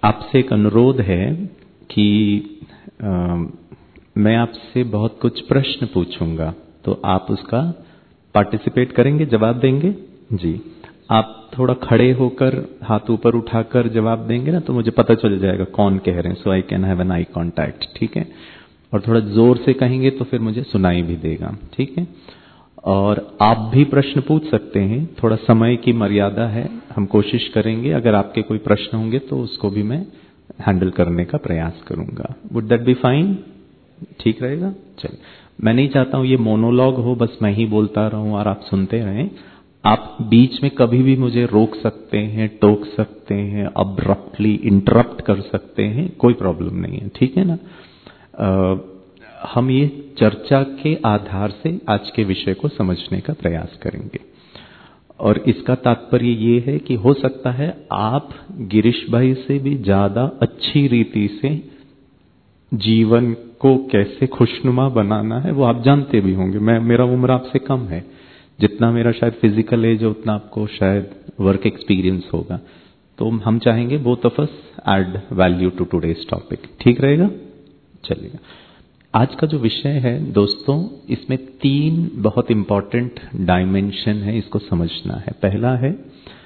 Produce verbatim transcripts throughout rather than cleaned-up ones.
आपसे एक अनुरोध है कि आ, मैं आपसे बहुत कुछ प्रश्न पूछूंगा, तो आप उसका पार्टिसिपेट करेंगे, जवाब देंगे? जी। आप थोड़ा खड़े होकर हाथ ऊपर उठाकर जवाब देंगे ना, तो मुझे पता चल जाएगा कौन कह रहे हैं, so I can have an eye contact, ठीक है? और थोड़ा जोर से कहेंगे तो फिर मुझे सुनाई भी देगा, ठीक है? और आप भी प्रश्न पूछ सकते हैं, थोड़ा समय की मर्यादा है, हम कोशिश करेंगे अगर आपके कोई प्रश्न होंगे तो उसको भी मैं हैंडल करने का प्रयास करूंगा। Would that be fine? ठीक रहेगा? चलिए, मैं नहीं चाहता हूं ये मोनोलॉग हो, बस मैं ही बोलता रहूं और आप सुनते रहें। आप बीच में कभी भी मुझे रोक सकते हैं, टोक सकते हैं, अब्रप्टली इंटरप्ट कर सकते हैं, कोई प्रॉब्लम नहीं है, ठीक है ना? आ, हम ये चर्चा के आधार से आज के विषय को समझने का प्रयास करेंगे। और इसका तात्पर्य ये है कि हो सकता है आप गिरीश भाई से भी ज्यादा अच्छी रीति से जीवन को कैसे खुशनुमा बनाना है वो आप जानते भी होंगे। मैं, मेरा उम्र आपसे कम है, जितना मेरा शायद फिजिकल एज है उतना आपको शायद वर्क एक्सपीरियंस होगा। तो हम चाहेंगे both of us add value to today's topic. ठीक रहेगा? चलिएगा। आज का जो विषय है दोस्तों, इसमें तीन बहुत इंपॉर्टेंट डायमेंशन है, इसको समझना है। पहला है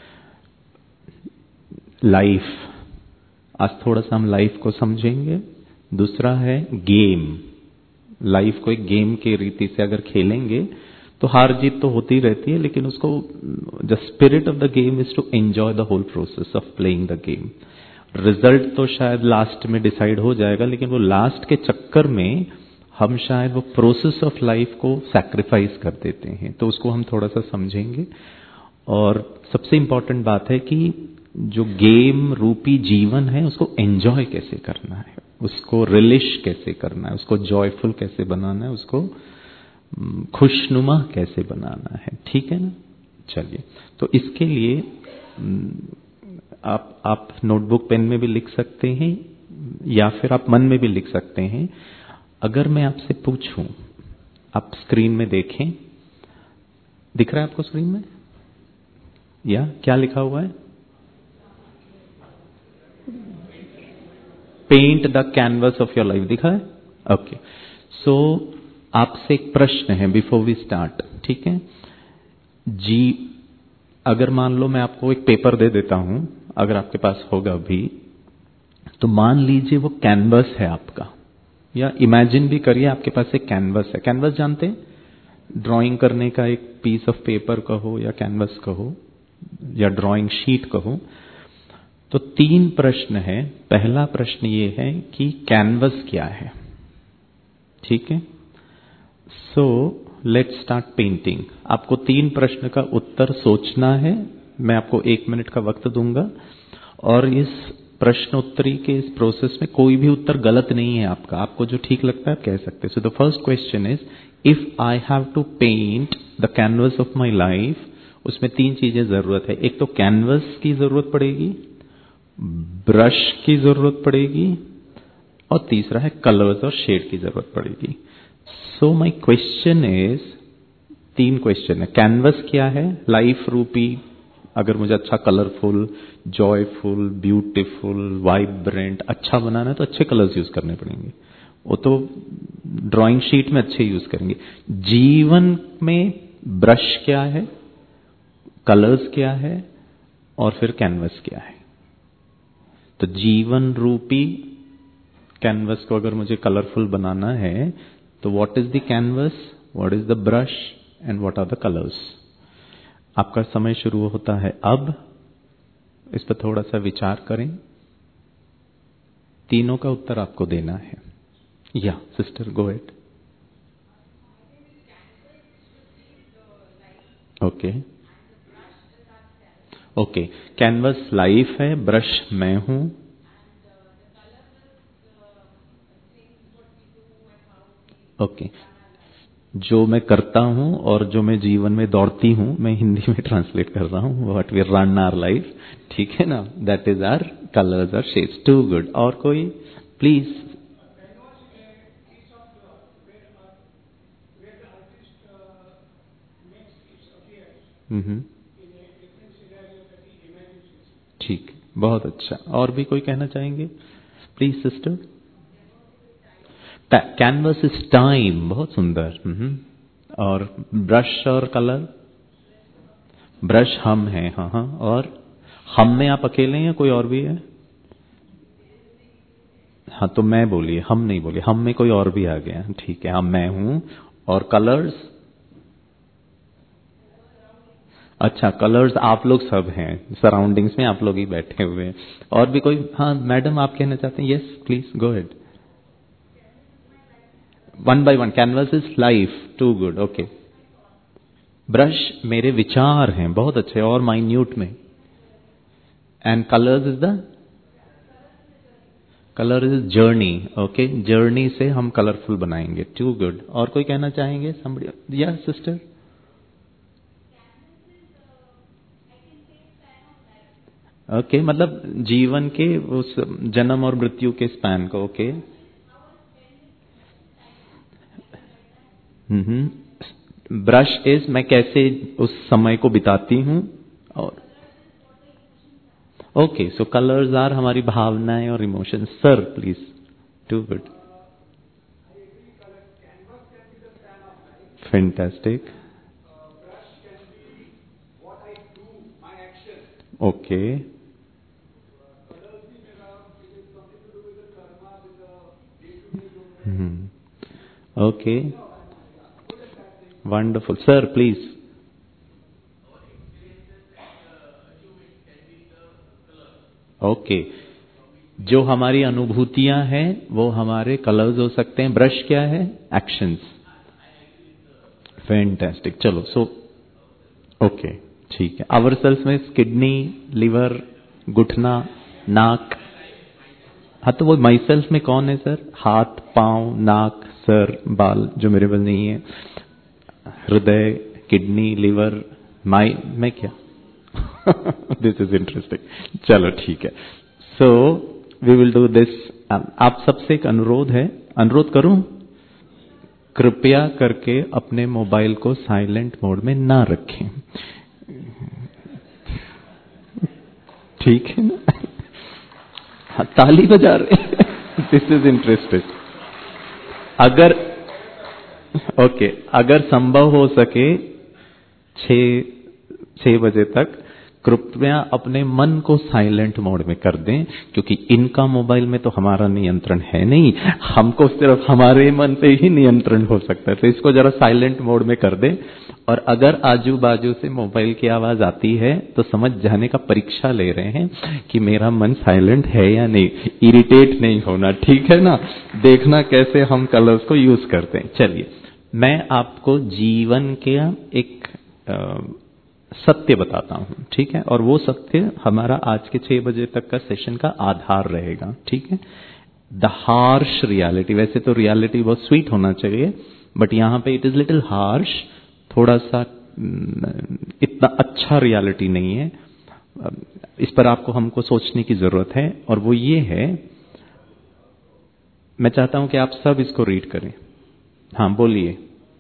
लाइफ, आज थोड़ा सा हम लाइफ को समझेंगे। दूसरा है गेम, लाइफ को एक गेम के रीति से अगर खेलेंगे तो हार जीत तो होती रहती है, लेकिन उसको the spirit of the game is to enjoy the whole process of playing the game. Result तो शायद लास्ट में डिसाइड हो जाएगा, लेकिन वो लास्ट के चक्कर में हम शायद वो प्रोसेस ऑफ लाइफ को सैक्रिफाइस कर देते हैं, तो उसको हम थोड़ा सा समझेंगे। और सबसे इंपॉर्टेंट बात है कि जो गेम रूपी जीवन है उसको एंजॉय कैसे करना है, उसको रिलिश कैसे करना है, उसको जॉयफुल कैसे बनाना है, उसको खुशनुमा कैसे बनाना है। ठीक है ना? चलिए, तो इसके लिए आप आप नोटबुक पेन में भी लिख सकते हैं या फिर आप मन में भी लिख सकते हैं। अगर मैं आपसे पूछूं, आप स्क्रीन में देखें, दिख रहा है आपको स्क्रीन में? या क्या लिखा हुआ है? Paint the canvas of your life दिखा है? ओके। सो आपसे एक प्रश्न है बिफोर वी स्टार्ट, ठीक है जी? अगर मान लो मैं आपको एक पेपर दे देता हूं, अगर आपके पास होगा भी, तो मान लीजिए वो कैनवस है आपका, या इमेजिन भी करिए आपके पास एक कैनवस है। कैनवस जानते हैं? ड्राइंग करने का एक पीस ऑफ पेपर कहो या कैनवस कहो या ड्राइंग शीट कहो। तो तीन प्रश्न है। पहला प्रश्न ये है कि कैनवस क्या है, ठीक है? So let's start painting. आपको तीन प्रश्न का उत्तर सोचना है। मैं आपको एक मिनट का वक्त दूंगा, और इस प्रश्नोत्तरी के इस प्रोसेस में कोई भी उत्तर गलत नहीं है आपका, आपको जो ठीक लगता है आप कह सकते हैं। So the first question is, if I have to paint the canvas of my life, उसमें तीन चीजें जरूरत है। एक तो कैनवस की जरूरत पड़ेगी, ब्रश की जरूरत पड़ेगी, और तीसरा है कलर्स और शेड की जरूरत पड़ेगी। सो माई क्वेश्चन इज, तीन क्वेश्चन है। कैनवस क्या है? लाइफ रूपी, अगर मुझे अच्छा कलरफुल, जॉयफुल, ब्यूटीफुल, वाइब्रेंट अच्छा बनाना है तो अच्छे कलर्स यूज करने पड़ेंगे, वो तो ड्राइंग शीट में अच्छे यूज करेंगे। जीवन में ब्रश क्या है, कलर्स क्या है, और फिर कैनवस क्या है? तो जीवन रूपी कैनवस को अगर मुझे कलरफुल बनाना है तो what is the canvas, what is the brush and what are the colours? आपका समय शुरू होता है अब। इस पर थोड़ा सा विचार करें, तीनों का उत्तर आपको देना है। या सिस्टर go ahead. Okay okay, canvas life है, ब्रश मैं हूं, ओके okay. जो मैं करता हूं और जो मैं जीवन में दौड़ती हूं, मैं हिंदी में ट्रांसलेट कर रहा हूं, what we run our life, ठीक है ना? दैट इज आवर कलर्स और शेड्स। Too good. और कोई प्लीज? हम्म, ठीक, बहुत अच्छा। और भी कोई कहना चाहेंगे? Please sister. Canvas is time, बहुत सुंदर। हम्म। और ब्रश और कलर? ब्रश हम हैं, हाँ हाँ। और हम में आप अकेले हैं, कोई और भी है? हाँ तो मैं बोलिए, हम नहीं बोलिए, हम में कोई और भी आ गया। ठीक है, हाँ मैं हूं। और कलर्स? अच्छा, कलर्स आप लोग सब हैं, सराउंडिंग्स में आप लोग ही बैठे हुए हैं। और भी कोई? हाँ मैडम, आप कहना चाहते हैं? Yes please go ahead. One by one. Canvas is life, too good, okay. Brush मेरे विचार हैं, बहुत अच्छे। और माइन्यूट में? And colours is the colour is journey, okay. Journey से हम कलरफुल बनाएंगे, टू गुड। और कोई कहना चाहेंगे? समबडी? या सिस्टर? ओके, मतलब जीवन के उस जन्म और मृत्यु के स्पैन को, ओके। हम्म। ब्रश इज मैं कैसे उस समय को बिताती हूं। और ओके, सो कलर्स आर हमारी भावनाएं और emotions. Sir please, too good, fantastic, okay. Okay, wonderful. Sir please. Okay, जो हमारी अनुभूतियां हैं वो हमारे कलर्स हो सकते हैं। ब्रश क्या है? एक्शंस। फैंटास्टिक, चलो। सो ओके, ठीक है। आवर सेल्स में किडनी, लिवर, घुटना, नाक। हाँ तो वो माई सेल्फ में कौन है सर? हाथ, पांव, नाक, सर, बाल जो मेरे पास नहीं है। हृदय, किडनी, लिवर, माई, मैं क्या? This is interesting. चलो ठीक है। So we will do this. आप सबसे एक अनुरोध है, अनुरोध करूं? कृपया करके अपने मोबाइल को साइलेंट मोड में ना रखें, ठीक है ना? हाँ, ताली बजा रहे। This is interesting. अगर ओके, अगर संभव हो सके छह छह बजे तक कृपया अपने मन को साइलेंट मोड में कर दें, क्योंकि इनका मोबाइल में तो हमारा नियंत्रण है नहीं, हमको सिर्फ हमारे मन पे ही नियंत्रण हो सकता है। तो इसको जरा साइलेंट मोड में कर दें। और अगर आजू बाजू से मोबाइल की आवाज आती है तो समझ जाने का परीक्षा ले रहे हैं कि मेरा मन साइलेंट है या नहीं। इरिटेट नहीं होना, ठीक है ना? देखना कैसे हम कलर्स को यूज करते हैं। चलिए, मैं आपको जीवन के एक आ, सत्य बताता हूं, ठीक है? और वो सत्य हमारा आज के छह बजे तक का सेशन का आधार रहेगा, ठीक है? The harsh reality. वैसे तो रियलिटी बहुत स्वीट होना चाहिए, बट यहां पे इट इज लिटिल हार्श, थोड़ा सा इतना अच्छा रियलिटी नहीं है। इस पर आपको हमको सोचने की जरूरत है। और वो ये है, मैं चाहता हूं कि आप सब इसको रीड करें। हाँ बोलिए।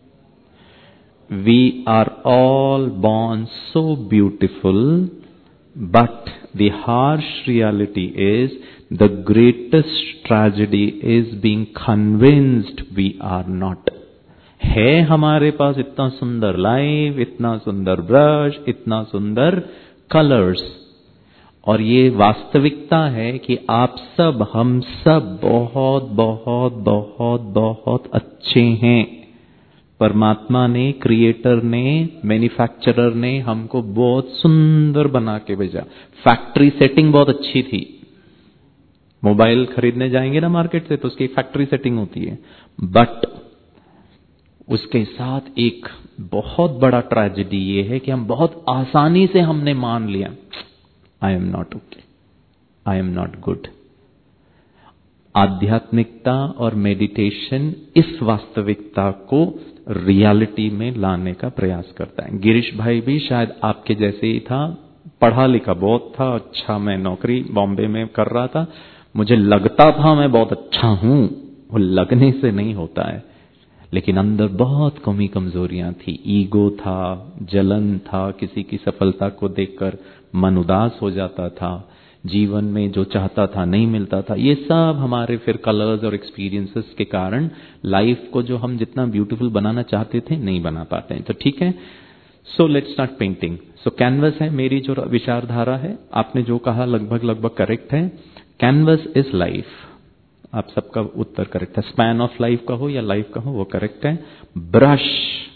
We are all born so beautiful, but the harsh reality is the greatest tragedy is being convinced we are not. है हमारे पास इतना सुंदर लाइफ, इतना सुंदर ब्रश, इतना सुंदर कलर्स, और ये वास्तविकता है कि आप सब, हम सब बहुत बहुत बहुत बहुत अच्छे हैं। परमात्मा ने, क्रिएटर ने, मैन्युफैक्चरर ने हमको बहुत सुंदर बना के भेजा। फैक्ट्री सेटिंग बहुत अच्छी थी। मोबाइल खरीदने जाएंगे ना मार्केट से तो उसकी फैक्ट्री सेटिंग होती है, बट उसके साथ एक बहुत बड़ा ट्रेजेडी ये है कि हम बहुत आसानी से हमने मान लिया, I am not okay, I am not good. आध्यात्मिकता और मेडिटेशन इस वास्तविकता को रियलिटी में लाने का प्रयास करता है। गिरीश भाई भी शायद आपके जैसे ही था, पढ़ा लिखा बहुत था, अच्छा मैं नौकरी बॉम्बे में कर रहा था, मुझे लगता था मैं बहुत अच्छा हूं, वो लगने से नहीं होता है। लेकिन अंदर बहुत कमी कमजोरियां थी, ईगो था, जलन था, किसी की सफलता को देखकर मन उदास हो जाता था, जीवन में जो चाहता था नहीं मिलता था, ये सब हमारे फिर कलर्स और एक्सपीरियंसेस के कारण लाइफ को जो हम जितना ब्यूटीफुल बनाना चाहते थे नहीं बना पाते हैं। तो ठीक है, so let's start painting. So canvas है मेरी जो विचारधारा है, आपने जो कहा लगभग लगभग करेक्ट है। कैनवस इज लाइफ, आप सबका उत्तर करेक्ट है। स्पैन ऑफ लाइफ का हो या लाइफ का हो वो करेक्ट है। ब्रश,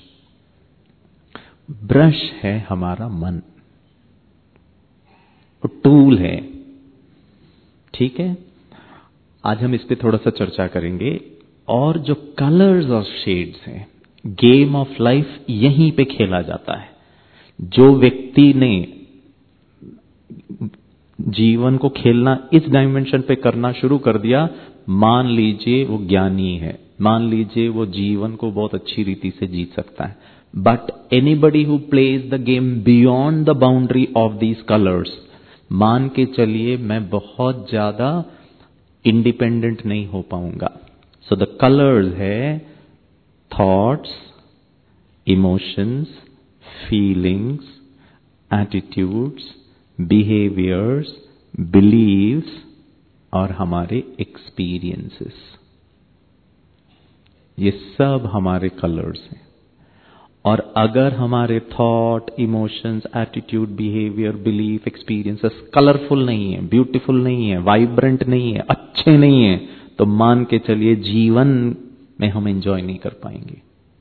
ब्रश है हमारा मन, टूल है। ठीक है, आज हम इस पे थोड़ा सा चर्चा करेंगे। और जो कलर्स और शेड्स हैं, गेम ऑफ लाइफ यहीं पे खेला जाता है। जो व्यक्ति ने जीवन को खेलना इस डायमेंशन पे करना शुरू कर दिया, मान लीजिए वो ज्ञानी है, मान लीजिए वो जीवन को बहुत अच्छी रीति से जीत सकता है। But anybody who plays the game beyond the boundary of these colours, मान के चलिए मैं बहुत ज्यादा इंडिपेंडेंट नहीं हो पाऊंगा। सो द कलर्स है thoughts, emotions, feelings, attitudes, behaviours, beliefs और हमारे एक्सपीरियंसेस, ये सब हमारे कलर्स हैं। और अगर हमारे thought, emotions, attitude, behaviour, belief, experiences colourful नहीं है, ब्यूटीफुल नहीं है, वाइब्रेंट नहीं है, अच्छे नहीं है, तो मान के चलिए जीवन में हम एंजॉय नहीं कर पाएंगे।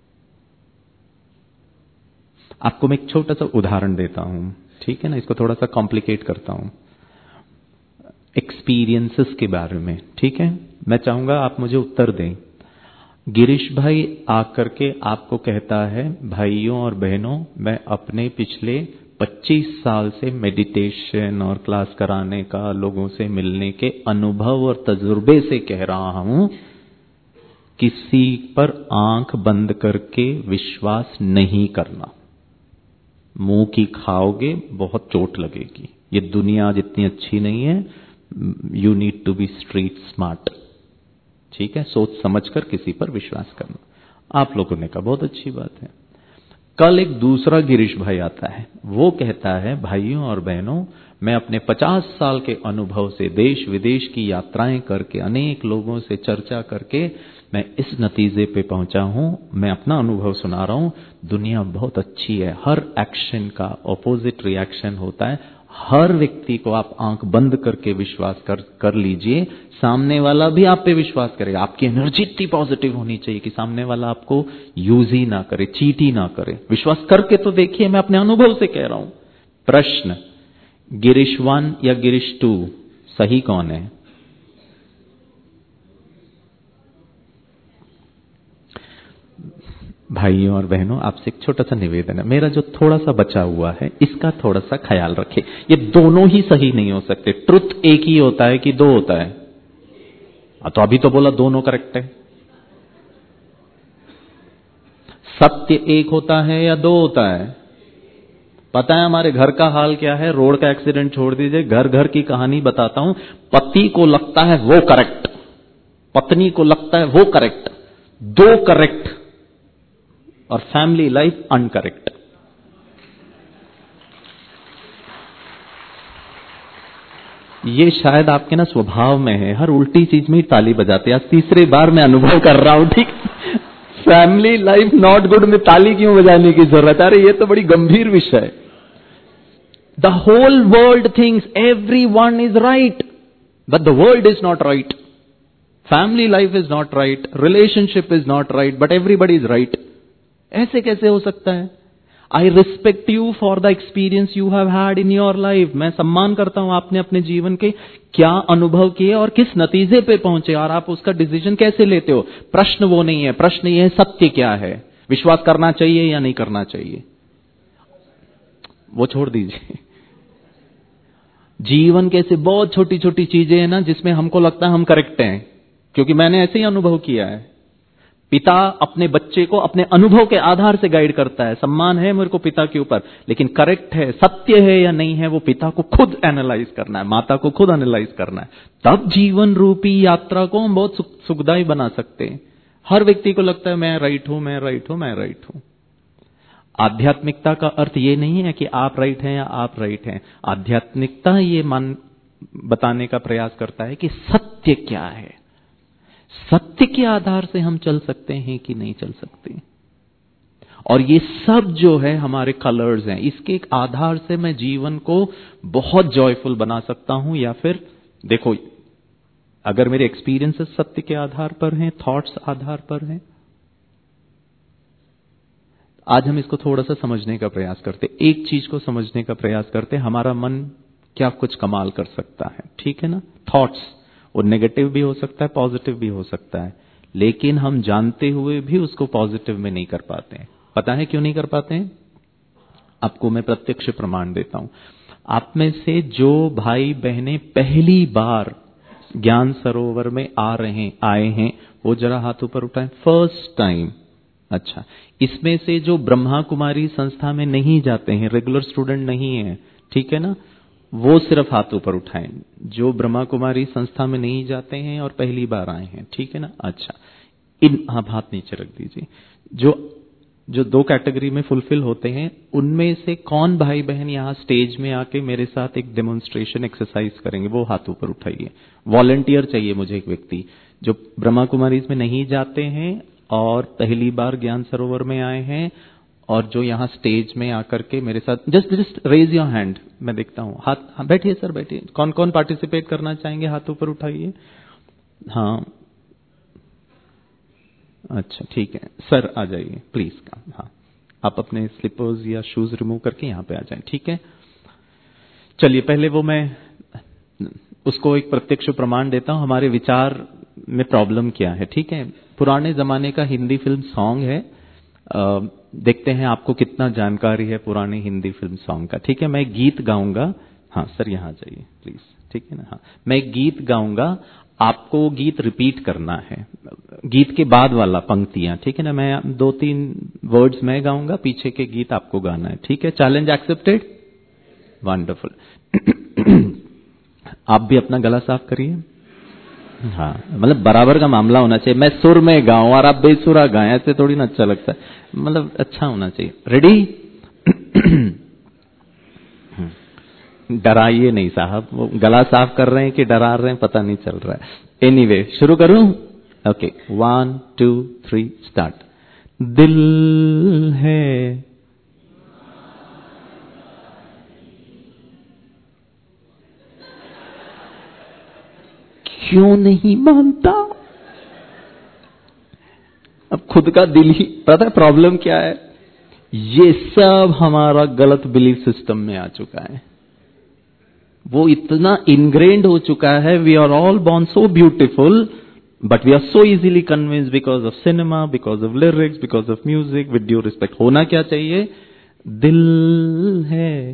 आपको मैं एक छोटा सा उदाहरण देता हूं, ठीक है ना, इसको थोड़ा सा कॉम्प्लिकेट करता हूं एक्सपीरियंसेस के बारे में। ठीक है, मैं चाहूंगा आप मुझे उत्तर दें। गिरीश भाई आकर के आपको कहता है, भाइयों और बहनों, मैं अपने पिछले पच्चीस साल से मेडिटेशन और क्लास कराने का, लोगों से मिलने के अनुभव और तजुर्बे से कह रहा हूं, किसी पर आंख बंद करके विश्वास नहीं करना। मुंह की खाओगे बहुत चोट लगेगी। ये दुनिया आज इतनी अच्छी नहीं है, you need to be street smart. ठीक है, सोच समझकर किसी पर विश्वास करना। आप लोगों ने कहा बहुत अच्छी बात है। कल एक दूसरा गिरीश भाई आता है, वो कहता है, भाइयों और बहनों, मैं अपने पचास साल के अनुभव से देश विदेश की यात्राएं करके, अनेक लोगों से चर्चा करके मैं इस नतीजे पे पहुंचा हूं, मैं अपना अनुभव सुना रहा हूं, दुनिया बहुत अच्छी है। हर एक्शन का ऑपोजिट रिएक्शन होता है। हर व्यक्ति को आप आंख बंद करके विश्वास कर कर लीजिए, सामने वाला भी आप पे विश्वास करेगा। आपकी एनर्जी इतनी पॉजिटिव होनी चाहिए कि सामने वाला आपको यूज ही ना करे, चीट ही ना करे। विश्वास करके तो देखिए, मैं अपने अनुभव से कह रहा हूं। प्रश्न, गिरीश वन या गिरीश टू, सही कौन है? भाइयों और बहनों, आपसे एक छोटा सा निवेदन है, मेरा जो थोड़ा सा बचा हुआ है इसका थोड़ा सा ख्याल रखें। ये दोनों ही सही नहीं हो सकते। ट्रुथ एक ही होता है कि दो होता है? तो अभी तो बोला दोनों करेक्ट है। सत्य एक होता है या दो होता है? पता है हमारे घर का हाल क्या है? रोड का एक्सीडेंट छोड़ दीजिए, घर घर की कहानी बताता हूं। पति को लगता है वो करेक्ट, पत्नी को लगता है वो करेक्ट, दो करेक्ट, और फैमिली लाइफ अनकरेक्ट। ये शायद आपके ना स्वभाव में है, हर उल्टी चीज में ही ताली बजाते हैं। आज तीसरी बार मैं अनुभव कर रहा हूं। ठीक, फैमिली लाइफ नॉट गुड में ताली क्यों बजाने की जरूरत है? अरे ये तो बड़ी गंभीर विषय है। The whole world thinks every one is right, but the world is not right. Family life is not right, relationship is not right, but everybody is right. ऐसे कैसे हो सकता है? I respect you for the experience you have had in your life. मैं सम्मान करता हूं आपने अपने जीवन के क्या अनुभव किए और किस नतीजे पे पहुंचे, और आप उसका डिसीजन कैसे लेते हो। प्रश्न वो नहीं है, प्रश्न ये है सत्य क्या है, विश्वास करना चाहिए या नहीं करना चाहिए, वो छोड़ दीजिए। जीवन के ऐसे बहुत छोटी छोटी चीजें हैं ना जिसमें हमको लगता है हम करेक्ट हैं, क्योंकि मैंने ऐसे ही अनुभव किया है। पिता अपने बच्चे को अपने अनुभव के आधार से गाइड करता है। सम्मान है मेरे को पिता के ऊपर, लेकिन करेक्ट है, सत्य है या नहीं है, वो पिता को खुद एनालाइज करना है, माता को खुद एनालाइज करना है। तब जीवन रूपी यात्रा को हम बहुत सुखदायी बना सकते हैं। हर व्यक्ति को लगता है मैं राइट हूं, मैं राइट हूं, मैं राइट हूं। आध्यात्मिकता का अर्थ ये नहीं है कि आप राइट हैं या आप राइट हैं। आध्यात्मिकता ये मान बताने का प्रयास करता है कि सत्य क्या है, सत्य के आधार से हम चल सकते हैं कि नहीं चल सकते। और ये सब जो है हमारे कलर्स हैं, इसके एक आधार से मैं जीवन को बहुत जॉयफुल बना सकता हूं, या फिर देखो अगर मेरे एक्सपीरियंसेस सत्य के आधार पर हैं, थॉट्स आधार पर हैं। आज हम इसको थोड़ा सा समझने का प्रयास करते, एक चीज को समझने का प्रयास करते, हमारा मन क्या कुछ कमाल कर सकता है, ठीक है ना। थॉट्स वो नेगेटिव भी हो सकता है, पॉजिटिव भी हो सकता है, लेकिन हम जानते हुए भी उसको पॉजिटिव में नहीं कर पाते हैं। पता है क्यों नहीं कर पाते हैं? आपको मैं प्रत्यक्ष प्रमाण देता हूं। आप में से जो भाई बहनें पहली बार ज्ञान सरोवर में आ रहे आए हैं, वो जरा हाथ ऊपर उठाएं। First time. अच्छा, इसमें से जो ब्रह्मा कुमारी संस्था में नहीं जाते हैं, रेगुलर स्टूडेंट नहीं है, ठीक है ना, वो सिर्फ हाथ ऊपर उठाएं। जो ब्रह्मा कुमारी संस्था में नहीं जाते हैं और पहली बार आए हैं, ठीक है ना। अच्छा, इन आप हाथ नीचे रख दीजिए। जो जो दो कैटेगरी में फुलफिल होते हैं, उनमें से कौन भाई बहन यहां स्टेज में आके मेरे साथ एक डेमोन्स्ट्रेशन एक्सरसाइज करेंगे, वो हाथ ऊपर उठाइए। वॉलंटियर चाहिए मुझे एक व्यक्ति जो ब्रह्मा कुमारी में नहीं जाते हैं और पहली बार ज्ञान सरोवर में आए हैं, और जो यहां स्टेज में आकर के मेरे साथ, just just raise your hand, मैं देखता हूं हाथ। हाँ, बैठिए सर बैठिए। कौन कौन पार्टिसिपेट करना चाहेंगे, हाथ ऊपर उठाइए। हाँ अच्छा ठीक है सर, आ जाइए प्लीज। हाँ, आप अपने स्लीपर्स या शूज रिमूव करके यहाँ पे आ जाएं, ठीक है। चलिए पहले वो मैं उसको एक प्रत्यक्ष प्रमाण देता हूं, हमारे विचार में प्रॉब्लम क्या है, ठीक है। पुराने जमाने का हिंदी फिल्म सॉन्ग है, आ, देखते हैं आपको कितना जानकारी है पुराने हिंदी फिल्म सॉन्ग का, ठीक है। मैं एक गीत गाऊंगा। हाँ सर यहाँ आ जाइए प्लीज, ठीक है ना। हाँ, मैं एक गीत गाऊंगा, आपको गीत रिपीट करना है, गीत के बाद वाला पंक्तियां, ठीक है ना। मैं दो तीन वर्ड्स मैं गाऊंगा, पीछे के गीत आपको गाना है, ठीक है। Challenge accepted. वंडरफुल। आप भी अपना गला साफ करिए। हाँ, मतलब बराबर का मामला होना चाहिए। मैं सुर में गाऊं और आप बेसुरा गाएं, ऐसे थोड़ी ना अच्छा लगता है, मतलब अच्छा होना चाहिए। रेडी? डराइए नहीं साहब, वो गला साफ कर रहे हैं कि डरा रहे हैं पता नहीं चल रहा है। एनीवे anyway, शुरू करूं? Okay, one two three start. दिल है क्यों नहीं मानता? अब खुद का दिल ही, पता है प्रॉब्लम क्या है? ये सब हमारा गलत बिलीफ सिस्टम में आ चुका है, वो इतना इनग्रेन्ड हो चुका है। We are all born so beautiful, but we are so easily convinced because of cinema, because of lyrics, because of music. With due respect, होना क्या चाहिए? दिल है।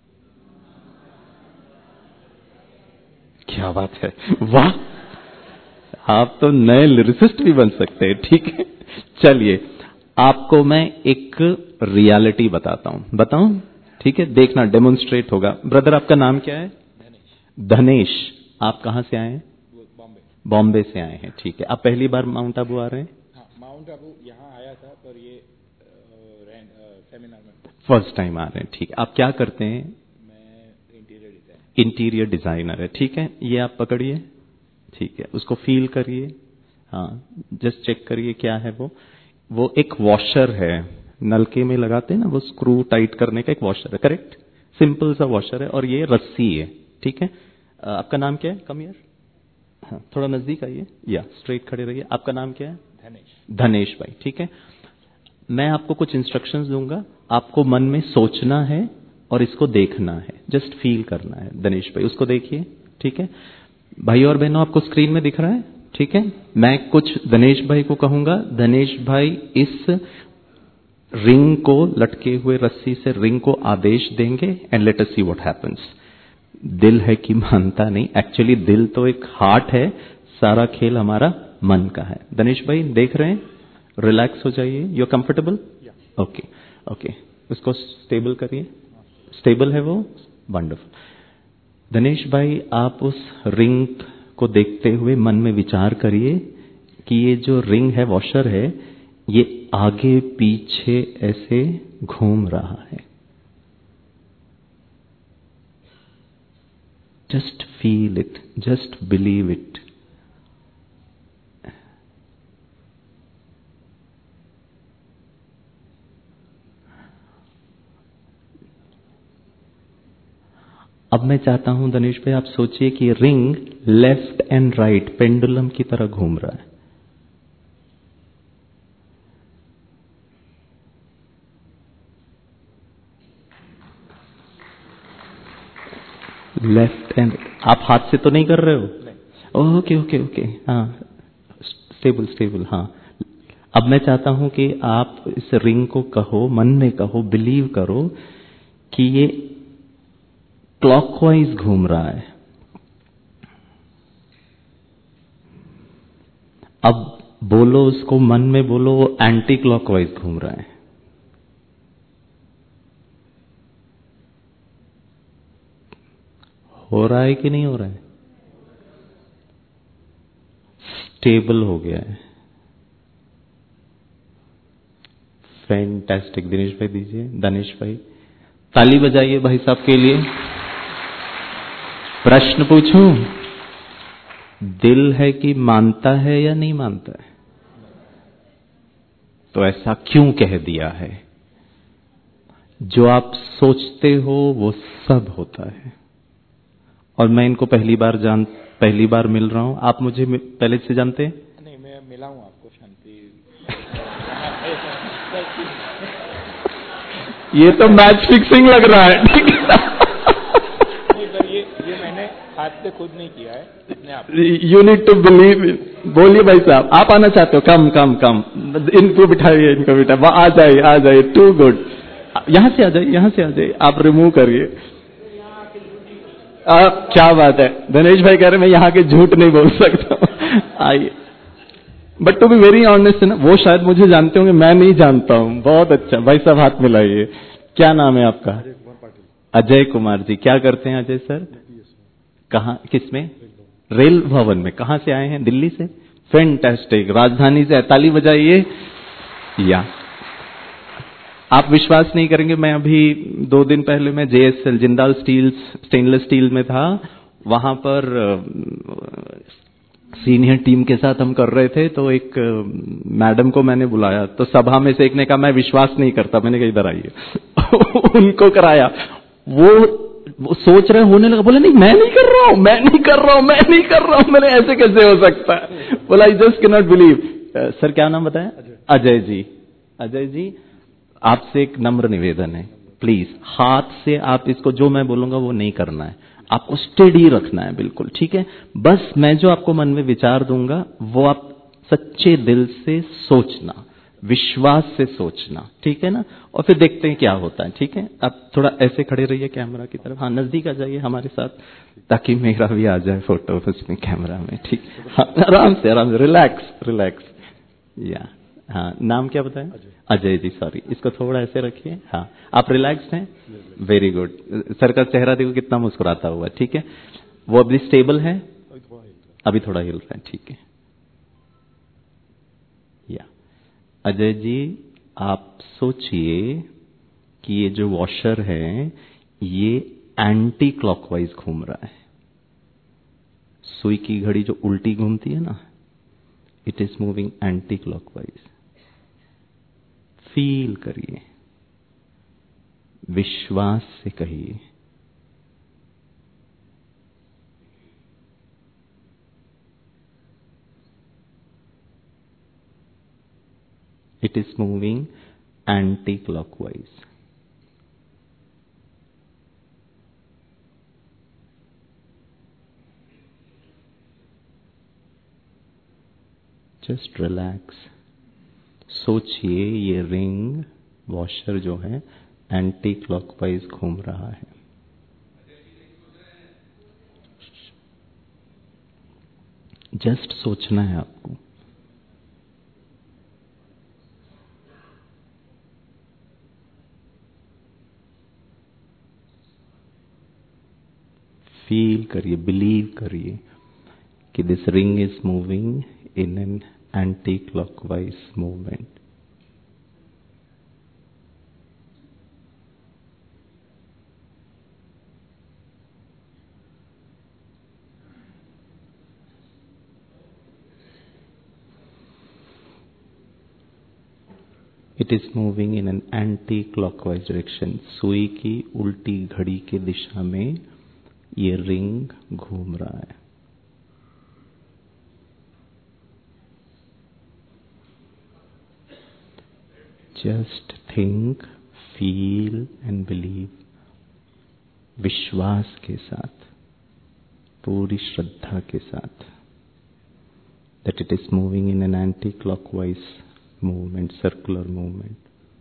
क्या बात है, वाह, आप तो नए लिरिसिस्ट भी बन सकते हैं, ठीक है। चलिए आपको मैं एक रियलिटी बताता हूं, बताऊं, ठीक है। देखना, डेमोन्स्ट्रेट होगा। ब्रदर आपका नाम क्या है? धनेश। आप कहां से आए हैं? बॉम्बे। बॉम्बे से आए हैं, ठीक है। आप पहली बार माउंट आबू आ रहे हैं? हाँ, माउंट आबू यहाँ आया था, पर ये सेमिनार में फर्स्ट टाइम आ रहे हैं, ठीक है। आप क्या करते हैं? मैं इंटीरियर डिजाइनर। इंटीरियर डिजाइनर है, ठीक है। ये आप पकड़िए, ठीक है, उसको फील करिए। हाँ, जस्ट चेक करिए क्या है वो। वो एक वॉशर है, नलके में लगाते हैं ना, वो स्क्रू टाइट करने का एक वॉशर है, करेक्ट। सिंपल सा वॉशर है, और ये रस्सी है, ठीक है। आपका नाम क्या है? Come here. हाँ, थोड़ा नजदीक आइए, या स्ट्रेट खड़े रहिए। आपका नाम क्या है? धनेश। धनेश भाई, ठीक है। मैं आपको कुछ इंस्ट्रक्शंस दूंगा, आपको मन में सोचना है और इसको देखना है, जस्ट फील करना है। धनेश भाई उसको देखिए, ठीक है। भाई और बहनों, आपको स्क्रीन में दिख रहा है, ठीक है। मैं कुछ धनेश भाई को कहूंगा, धनेश भाई इस रिंग को, लटके हुए रस्सी से रिंग को आदेश देंगे, and let us see what happens. दिल है कि मानता नहीं, एक्चुअली दिल तो एक हार्ट है, सारा खेल हमारा मन का है। धनेश भाई देख रहे हैं, रिलैक्स हो जाइए। You are comfortable? Okay okay, उसको स्टेबल करिए। स्टेबल है वो? वंडरफुल। धनेश भाई आप उस रिंग को देखते हुए मन में विचार करिए कि ये जो रिंग है, वॉशर है, ये आगे पीछे ऐसे घूम रहा है। Just feel it, just believe it. अब मैं चाहता हूं धनेश भाई, आप सोचिए कि ring left and right pendulum की तरह घूम रहा है। लेफ्ट एंड, आप हाथ से तो नहीं कर रहे हो? ओके ओके ओके, हाँ, स्टेबल स्टेबल, हाँ। अब मैं चाहता हूं कि आप इस रिंग को कहो, मन में कहो, बिलीव करो कि ये क्लॉकवाइज घूम रहा है। अब बोलो उसको, मन में बोलो, वो एंटी क्लॉकवाइज घूम रहा है। हो रहा है कि नहीं हो रहा है? स्टेबल हो गया है। फैंटास्टिक। दिनेश भाई दीजिए, दानिश भाई ताली बजाइए भाई साहब के लिए। प्रश्न पूछूं? दिल है कि मानता है या नहीं मानता है? तो ऐसा क्यों कह दिया है? जो आप सोचते हो वो सब होता है। और मैं इनको पहली बार जान पहली बार मिल रहा हूं। आप मुझे पहले से जानते हैं? नहीं, मैं मिला हूं आपको शांति। ये तो मैच फिक्सिंग लग रहा है। ठीक है, नहीं सर, ये ये मैंने हाथ से खुद नहीं किया है, अपने आप। You need to believe. बोलिए भाई साहब, आप आना चाहते हो? कम कम कम, इनको बिठाइए, इनको बिठाइए, आ जाइए आ जाइए, टू गुड। यहां से आ जाइए, यहां से आ जाइए, आप रिमूव करिए। आ, क्या बात है, दिनेश भाई कह रहे मैं यहाँ के झूठ नहीं बोल सकता। आइए। But to be very honest ना, वो शायद मुझे जानते होंगे, मैं नहीं जानता हूँ। बहुत अच्छा भाई साहब, हाथ मिलाइए। क्या नाम है आपका? अजय कुमार जी। क्या करते हैं अजय सर? कहाँ, किसमें? रेल भवन में। कहाँ से आए हैं? दिल्ली से। फैंटास्टिक। राजधानी से। ताली बजाइए। या आप विश्वास नहीं करेंगे, मैं अभी दो दिन पहले मैं JSL Jindal steel stainless steel में था। वहां पर सीनियर टीम के साथ हम कर रहे थे, तो एक मैडम को मैंने बुलाया, तो सभा में से एक ने कहा मैं विश्वास नहीं करता। मैंने कहा इधर आइए। उनको कराया। वो, वो सोच रहे होने लगा, बोले नहीं मैं नहीं कर रहा हूं, मैं नहीं कर रहा हूं, मैं नहीं कर रहा हूं। मैंने ऐसे कैसे हो सकता है? बोला I just can not believe. Sir क्या नाम बताया? अजय जी। अजय जी, आपसे एक नम्र निवेदन है, प्लीज हाथ से आप इसको, जो मैं बोलूंगा वो नहीं करना है, आपको स्टेडी रखना है बिल्कुल, ठीक है? बस मैं जो आपको मन में विचार दूंगा वो आप सच्चे दिल से सोचना, विश्वास से सोचना, ठीक है ना? और फिर देखते हैं क्या होता है, ठीक है? आप थोड़ा ऐसे खड़े रहिए कैमरा की तरफ, हाँ नजदीक आ जाइए हमारे साथ, ताकि मेरा भी आ जाए फोटो उसमें कैमरा में, ठीक? हाँ, आराम से आराम से, रिलैक्स रिलैक्स। या हाँ, नाम क्या बताया? अजय जी। सॉरी, इसको थोड़ा ऐसे रखिए। हाँ, आप रिलैक्स्ड हैं? Very good. सर का चेहरा देखो कितना मुस्कुराता हुआ, ठीक है? वो अभी स्टेबल है? अभी थोड़ा हिल रहा है, ठीक है? या अजय जी, आप सोचिए कि ये जो वॉशर है ये एंटी क्लॉकवाइज घूम रहा है। सुई की घड़ी जो उल्टी घूमती है ना, it is moving anti clockwise. Feel करिए, विश्वास से कहिए, it is moving anti clockwise. Just relax. सोचिए ये रिंग वॉशर जो है एंटी क्लॉकवाइज घूम रहा है। जस्ट सोचना है आपको। फील करिए, बिलीव करिए कि this ring is moving in an anti clockwise movement. It is moving in an anti clockwise direction. सुई की उल्टी घड़ी की दिशा में ये रिंग घूम रहा है. Just think, feel and believe. विश्वास के साथ, पूरी श्रद्धा के साथ, that it is moving in an anti-clockwise movement, circular movement.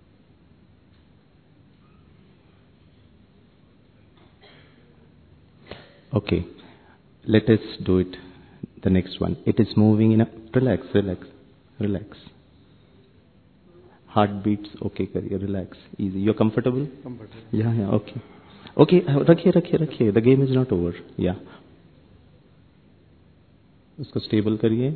Okay, let us do it. The next one. It is moving in a, relax, relax, relax. Heartbeats, okay करिए, relax, easy. You're comfortable? Comfortable. Yeah, yeah, okay. Okay, रखिए, रखिए, रखिए. The game is not over. Yeah. उसको stable करिए.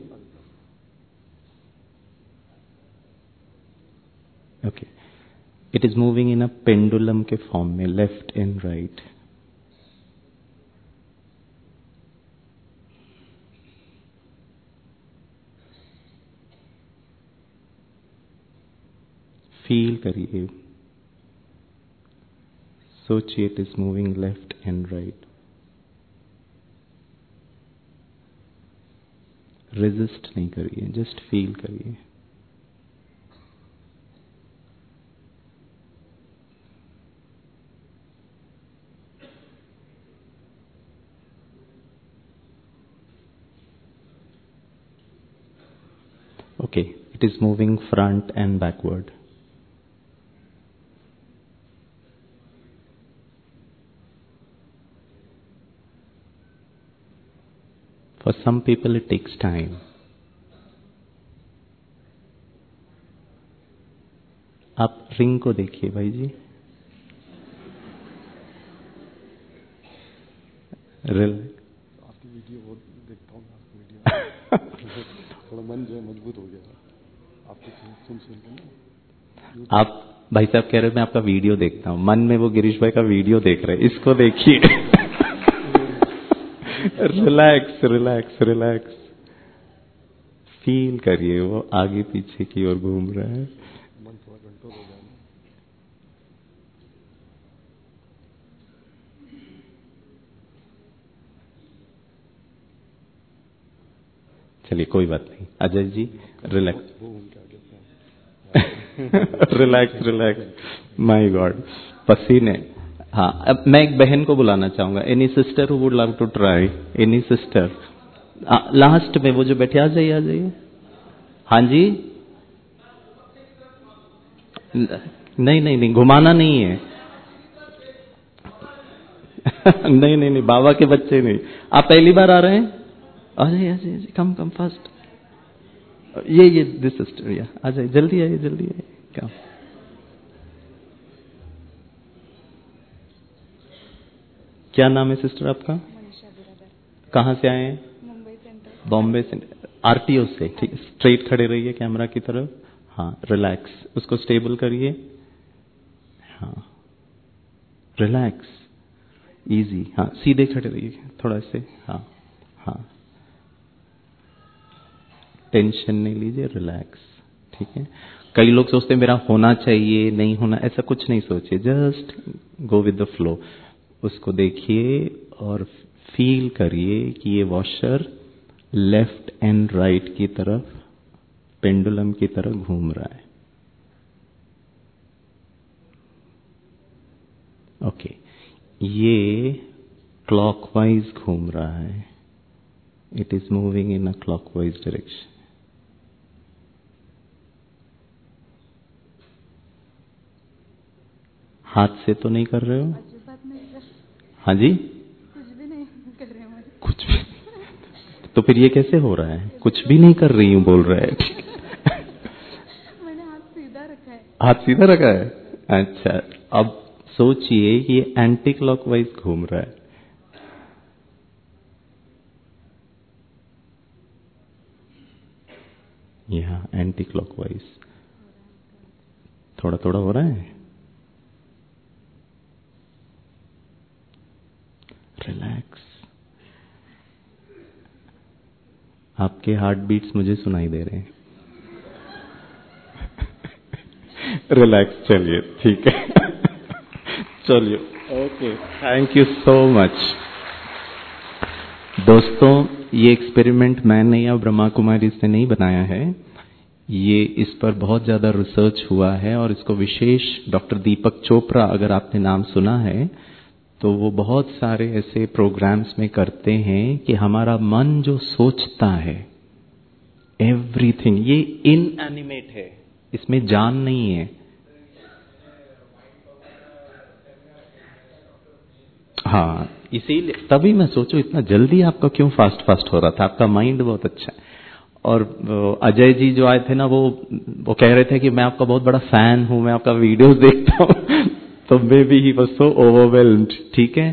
Okay. It is moving in a pendulum के form में, left and right. Feel करिए, सोचिए. It is moving left and right. Resist नहीं करिए, जस्ट फील करिए. Okay, it is moving front and backward. For some people it takes time. आप ring को देखिए भाई जी. रिल आपकी वीडियो बहुत देखता हूँ, आपकी वीडियो थोड़ा मन जो है मजबूत हो गया आपको सुन सुन के ना. आप भाई साहब कह रहे हैं मैं आपका वीडियो देखता हूँ, मन में वो गिरीश भाई का वीडियो देख रहे हैं. इसको देखिए. Relax, relax, relax. फील करिए, वो आगे पीछे की ओर घूम रहा है. मन थोड़ा कंट्रोल हो जाए. चलिए कोई बात नहीं. अजय जी रिलैक्स. वो उनके आगे रिलैक्स, रिलैक्स. माय गॉड, पसीने. हाँ, अब मैं एक बहन को बुलाना चाहूंगा. Any sister who would love to try? Any sister? Last में वो जो बैठे, आ जाइए, आ जाइए. हाँ जी. नहीं नहीं नहीं, घुमाना नहीं है. नहीं नहीं नहीं, बाबा के बच्चे नहीं. आप पहली बार आ रहे हैं? आ जाइए, आ जाइए, कम कम फास्ट. ये ये दिस सिस्टर, या आ जाइए, जल्दी आइए, जल्दी आइए. क्या क्या नाम है सिस्टर आपका? मनीषा बिरादर. कहाँ से आए हैं? मुंबई सेंटर. बॉम्बे से. आरटीओ से. ठीक, स्ट्रेट खड़े रहिए कैमरा की तरफ. हाँ, रिलैक्स. उसको स्टेबल करिए. हाँ, रिलैक्स, इजी. हाँ, सीधे खड़े रहिए थोड़ा से. हाँ हाँ, टेंशन नहीं लीजिए, रिलैक्स. ठीक है. कई लोग सोचते हैं मेरा होना चाहिए, नहीं होना, ऐसा कुछ नहीं सोचिए. Just go with the flow. उसको देखिए और फील करिए कि ये वॉशर लेफ्ट एंड राइट की तरफ, पेंडुलम की तरह घूम रहा है. Okay okay. ये क्लॉकवाइज घूम रहा है. It is moving in a clockwise direction. हाथ से तो नहीं कर रहे हो? बात नहीं सर. हाँ जी, कुछ भी नहीं कर रहे हैं. कुछ भी. तो फिर ये कैसे हो रहा है? कुछ भी नहीं कर रही हूँ बोल रहा है. मैंने हाथ सीधा रखा है. हाथ सीधा रखा है. अच्छा, अब सोचिए कि ये एंटी क्लॉकवाइज घूम रहा है. यहाँ एंटी क्लॉकवाइज थोड़ा थोड़ा हो रहा है. रिलैक्स. आपके हार्ट बीट्स मुझे सुनाई दे रहे हैं. रिलैक्स, चलिए ठीक है। चलिए, okay, thank you so much. दोस्तों, ये एक्सपेरिमेंट मैंने या ब्रह्मा कुमारी से नहीं बनाया है, ये इस पर बहुत ज्यादा रिसर्च हुआ है और इसको विशेष डॉक्टर दीपक चोपड़ा, अगर आपने नाम सुना है, तो वो बहुत सारे ऐसे प्रोग्राम्स में करते हैं कि हमारा मन जो सोचता है, एवरीथिंग, ये इनएनिमेट है, इसमें जान नहीं है। हाँ, इसीलिए तभी मैं सोचूं इतना जल्दी आपका क्यों फास्ट फास्ट हो रहा था, आपका माइंड बहुत अच्छा है। और अजय जी जो आए थे ना, वो वो कह रहे थे कि मैं आपका बहुत बड़ा फैन हूं, मैं आपका वीडियोस देखता हूं। तो maybe he was so overwhelmed. ठीक है,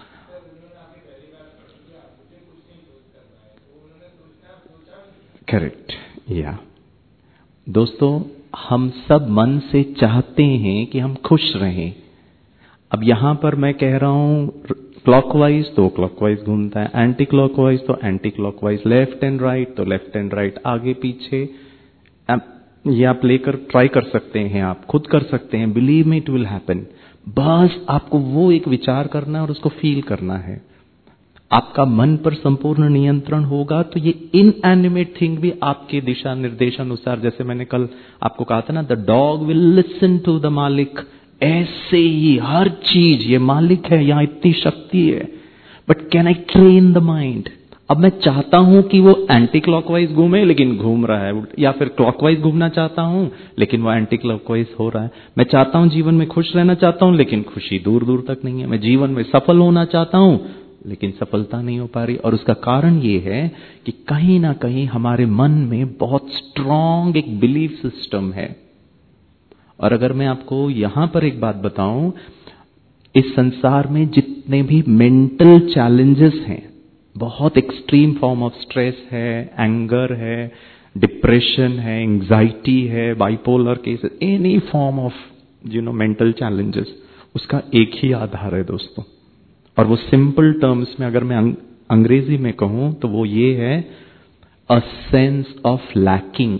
करेक्ट, या दोस्तों, हम सब मन से चाहते हैं कि हम खुश रहें। अब यहां पर मैं कह रहा हूं क्लॉकवाइज तो क्लॉकवाइज घूमता है, एंटी क्लॉकवाइज तो anti clockwise, left and right तो लेफ्ट एंड राइट, आगे पीछे। ये आप लेकर ट्राई कर सकते हैं, आप खुद कर सकते हैं, believe me it will happen. बस आपको वो एक विचार करना है और उसको फील करना है। आपका मन पर संपूर्ण नियंत्रण होगा तो ये इनएनिमेट थिंग भी आपके दिशा निर्देशानुसार, जैसे मैंने कल आपको कहा था ना, the dog will listen to the मालिक, ऐसे ही हर चीज, ये मालिक है, यहां इतनी शक्ति है, but can I train the mind. अब मैं चाहता हूं कि वो एंटी क्लॉकवाइज घूमे लेकिन घूम रहा है, या फिर क्लॉकवाइज घूमना चाहता हूं लेकिन वो एंटी क्लॉकवाइज हो रहा है। मैं चाहता हूं जीवन में खुश रहना चाहता हूं लेकिन खुशी दूर दूर तक नहीं है। मैं जीवन में सफल होना चाहता हूं लेकिन सफलता नहीं हो पा रही। और उसका कारण ये है कि कहीं ना कहीं हमारे मन में बहुत स्ट्रांग एक बिलीफ सिस्टम है। और अगर मैं आपको यहां पर एक बात बताऊं, इस संसार में जितने भी मेंटल चैलेंजेस हैं, बहुत एक्सट्रीम फॉर्म ऑफ स्ट्रेस है, एंगर है, डिप्रेशन है, एंजाइटी है, bipolar cases, any form of you know mental challenges, उसका एक ही आधार है दोस्तों। और वो सिंपल टर्म्स में अगर मैं अंग्रेजी में कहूं तो वो ये है, अ सेंस ऑफ लैकिंग।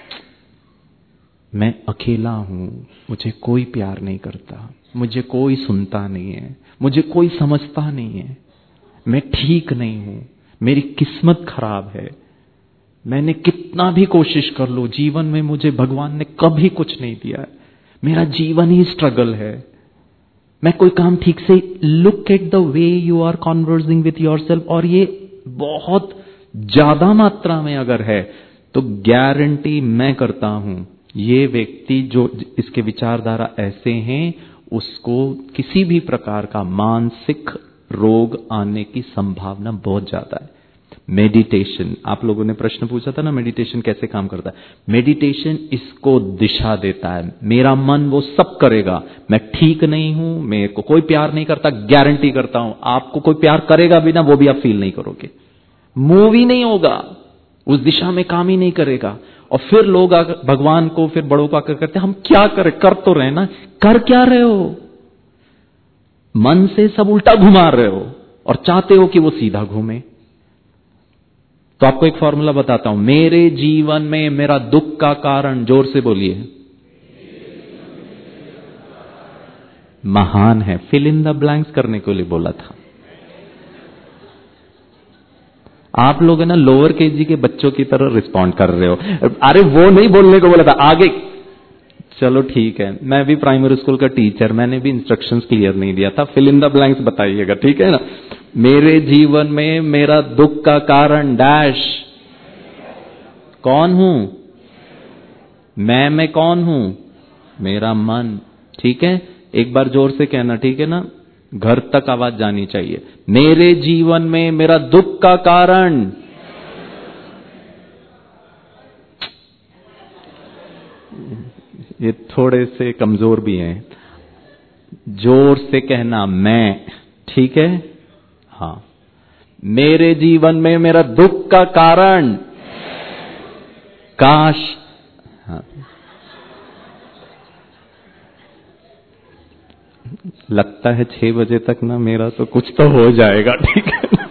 मैं अकेला हूं, मुझे कोई प्यार नहीं करता, मुझे कोई सुनता नहीं है, मुझे कोई समझता नहीं है, मैं ठीक नहीं हूं, मेरी किस्मत खराब है, मैंने कितना भी कोशिश कर लो, जीवन में मुझे भगवान ने कभी कुछ नहीं दिया, मेरा जीवन ही स्ट्रगल है, मैं कोई काम ठीक से, look at the way you are conversing with yourself. और ये बहुत ज्यादा मात्रा में अगर है तो गारंटी मैं करता हूं, ये व्यक्ति जो इसके विचारधारा ऐसे हैं, उसको किसी भी प्रकार का मानसिक रोग आने की संभावना बहुत ज्यादा है। मेडिटेशन, आप लोगों ने प्रश्न पूछा था ना, मेडिटेशन कैसे काम करता है। मेडिटेशन इसको दिशा देता है। मेरा मन वो सब करेगा, मैं ठीक नहीं हूं, मेरे को कोई प्यार नहीं करता, गारंटी करता हूं आपको कोई प्यार करेगा भी ना, वो भी आप फील नहीं करोगे, मूव ही नहीं होगा, उस दिशा में काम ही नहीं करेगा। और फिर लोग आकर भगवान को, फिर बड़ों को आकर कहते हैं हम क्या करें, कर तो रहे ना, कर क्या रहे हो, मन से सब उल्टा घुमा रहे हो और चाहते हो कि वो सीधा घूमे। तो आपको एक फॉर्मूला बताता हूं, मेरे जीवन में मेरा दुख का कारण, जोर से बोलिए, महान है। फिल इन द ब्लैंक्स करने के लिए बोला था। आप लोग है ना लोअर केजी के बच्चों की तरह रिस्पॉन्ड कर रहे हो। अरे वो नहीं बोलने को बोला था, आगे चलो ठीक है, मैं भी प्राइमरी स्कूल का टीचर, मैंने भी इंस्ट्रक्शंस क्लियर नहीं दिया था, फिल इन द ब्लैंक्स बताइएगा, ठीक है ना। मेरे जीवन में मेरा दुख का कारण डैश, कौन हूं मैं, मैं कौन हूं, मेरा मन, ठीक है। एक बार जोर से कहना, ठीक है ना, घर तक आवाज जानी चाहिए। मेरे जीवन में मेरा दुख का कारण, ये थोड़े से कमजोर भी हैं, जोर से कहना मैं, ठीक है। हाँ, मेरे जीवन में मेरा दुख का कारण, काश, हाँ, लगता है छह बजे तक ना मेरा तो कुछ तो हो जाएगा, ठीक है ना?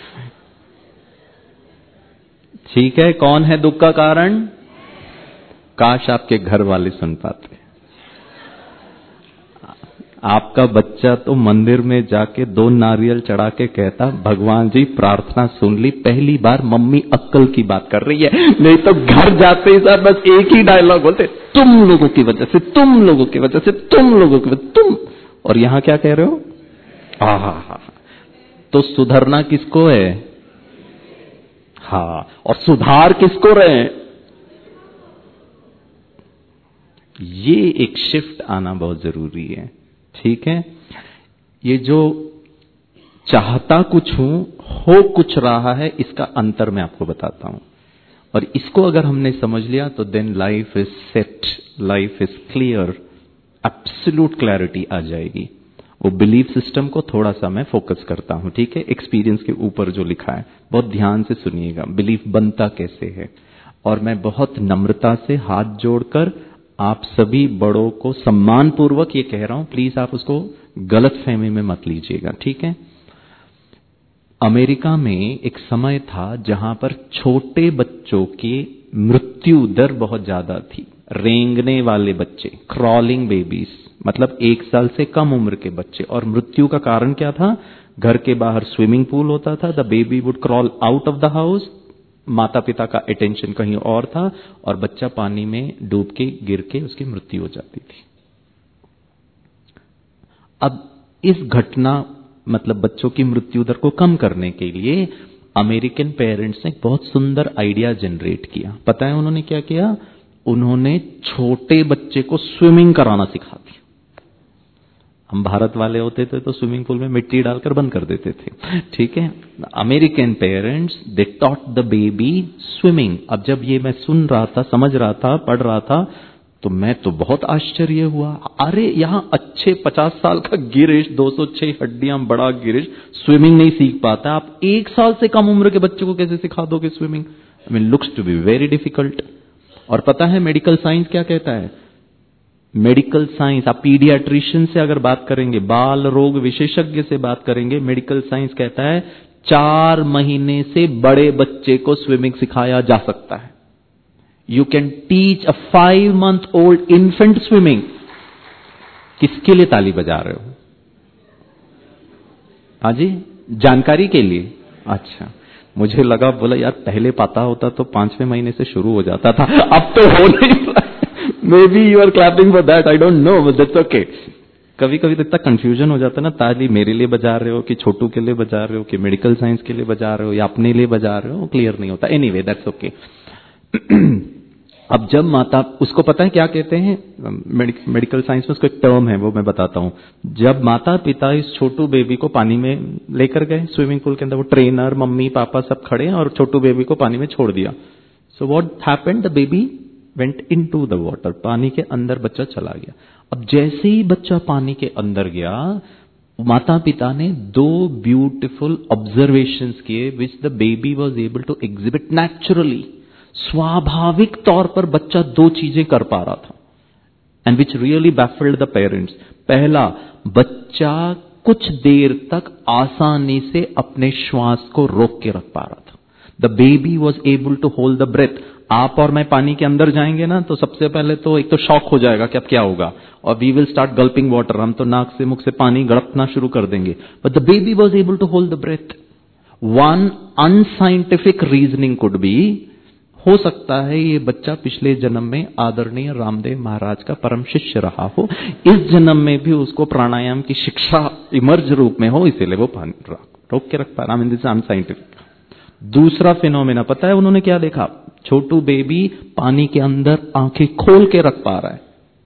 ठीक है, कौन है दुख का कारण? काश आपके घर वाले सुन पाते। आपका बच्चा तो मंदिर में जाके दो नारियल चढ़ा के कहता, भगवान जी प्रार्थना सुन ली, पहली बार मम्मी अक्ल की बात कर रही है। नहीं तो घर जाते ही सर बस एक ही डायलॉग बोलते, तुम लोगों की वजह से, तुम लोगों की वजह से, तुम लोगों की वजह से, तुम। और यहां क्या कह रहे हो? हा हा हा। तो सुधरना किसको है? हाँ, और सुधार किसको रहे? ये एक शिफ्ट आना बहुत जरूरी है। ठीक है, ये जो चाहता कुछ हूं, हो कुछ रहा है, इसका अंतर मैं आपको बताता हूं। और इसको अगर हमने समझ लिया तो then life is set, life is clear, absolute clarity आ जाएगी। वो बिलीफ सिस्टम को थोड़ा सा मैं फोकस करता हूं, ठीक है, एक्सपीरियंस के ऊपर जो लिखा है, बहुत ध्यान से सुनिएगा। बिलीफ बनता कैसे है, और मैं बहुत नम्रता से हाथ जोड़कर आप सभी बड़ों को सम्मान पूर्वक ये कह रहा हूं, प्लीज आप उसको गलत फहमी में मत लीजिएगा, ठीक है। अमेरिका में एक समय था जहां पर छोटे बच्चों की मृत्यु दर बहुत ज्यादा थी। रेंगने वाले बच्चे, क्रॉलिंग बेबीज, मतलब एक साल से कम उम्र के बच्चे। और मृत्यु का कारण क्या था? घर के बाहर स्विमिंग पूल होता था, the baby would crawl out of the house, माता पिता का अटेंशन कहीं और था, और बच्चा पानी में डूब के गिर के उसकी मृत्यु हो जाती थी। अब इस घटना, मतलब बच्चों की मृत्यु दर को कम करने के लिए अमेरिकन पेरेंट्स ने एक बहुत सुंदर आइडिया जनरेट किया। पता है उन्होंने क्या किया? उन्होंने छोटे बच्चे को स्विमिंग कराना सिखा दिया। हम भारत वाले होते थे तो स्विमिंग पूल में मिट्टी डालकर बंद कर देते थे, ठीक है। American parents they taught the baby swimming. अब जब ये मैं सुन रहा था, समझ रहा था, पढ़ रहा था, तो मैं तो बहुत आश्चर्य हुआ। अरे यहां अच्छे पचास साल का गिरीश, दो सौ छह हड्डियां बड़ा गिरीश स्विमिंग नहीं सीख पाता, आप एक साल से कम उम्र के बच्चे को कैसे सिखा दोगे swimming? I mean looks to be very difficult. और पता है मेडिकल साइंस क्या कहता है? मेडिकल साइंस, आप पीडियाट्रिशियन से अगर बात करेंगे, बाल रोग विशेषज्ञ से बात करेंगे, मेडिकल साइंस कहता है चार महीने से बड़े बच्चे को स्विमिंग सिखाया जा सकता है। You can teach a five month old infant swimming. किसके लिए ताली बजा रहे हो? हाँ जी, जानकारी के लिए। अच्छा, मुझे लगा, बोला यार पहले पता होता तो पांचवें महीने से शुरू हो जाता था, अब तो हो नहीं रहा। Maybe you are clapping for that, I don't know, but that's okay. कभी कभी तो इतना कंफ्यूजन हो जाता है ना, ताली मेरे लिए बजा रहे हो कि छोटू के लिए बजा रहे हो कि मेडिकल साइंस के लिए बजा रहे हो या अपने लिए बजा रहे हो, क्लियर नहीं होता। Anyway that's okay. अब जब माता, उसको पता है क्या कहते हैं मेडिकल साइंस में, उसको एक टर्म है, वो मैं बताता हूं। जब माता पिता इस छोटू बेबी को पानी में लेकर गए, स्विमिंग पूल के अंदर, वो ट्रेनर, मम्मी पापा सब खड़े हैं, और छोटू बेबी को पानी में छोड़ दिया। So what happened? The baby went into the water, पानी के अंदर बच्चा चला गया। अब जैसे ही बच्चा पानी के अंदर गया, माता पिता ने दो ब्यूटीफुल ऑब्जर्वेशंस किए, which the baby was able to exhibit naturally. स्वाभाविक तौर पर बच्चा दो चीजें कर पा रहा था, and which really baffled the parents. पहला, बच्चा कुछ देर तक आसानी से अपने श्वास को रोक के रख पा रहा था। The baby was able to hold the breath. आप और मैं पानी के अंदर जाएंगे ना, तो सबसे पहले तो एक तो शॉक हो जाएगा कि अब क्या होगा, और we will start gulping water, हम तो नाक से मुख से पानी गड़पना शुरू कर देंगे। But the baby was able to hold the breath. One unscientific reasoning could be, हो सकता है ये बच्चा पिछले जन्म में आदरणीय रामदेव महाराज का परम शिष्य रहा हो, इस जन्म में भी उसको प्राणायाम की शिक्षा इमर्ज रूप में हो, इसीलिए वो पानी रोक के रख पा रहा। This unscientific. दूसरा फिनोमेना पता है उन्होंने क्या देखा? छोटू बेबी पानी के अंदर आंखें खोल के रख पा रहा है।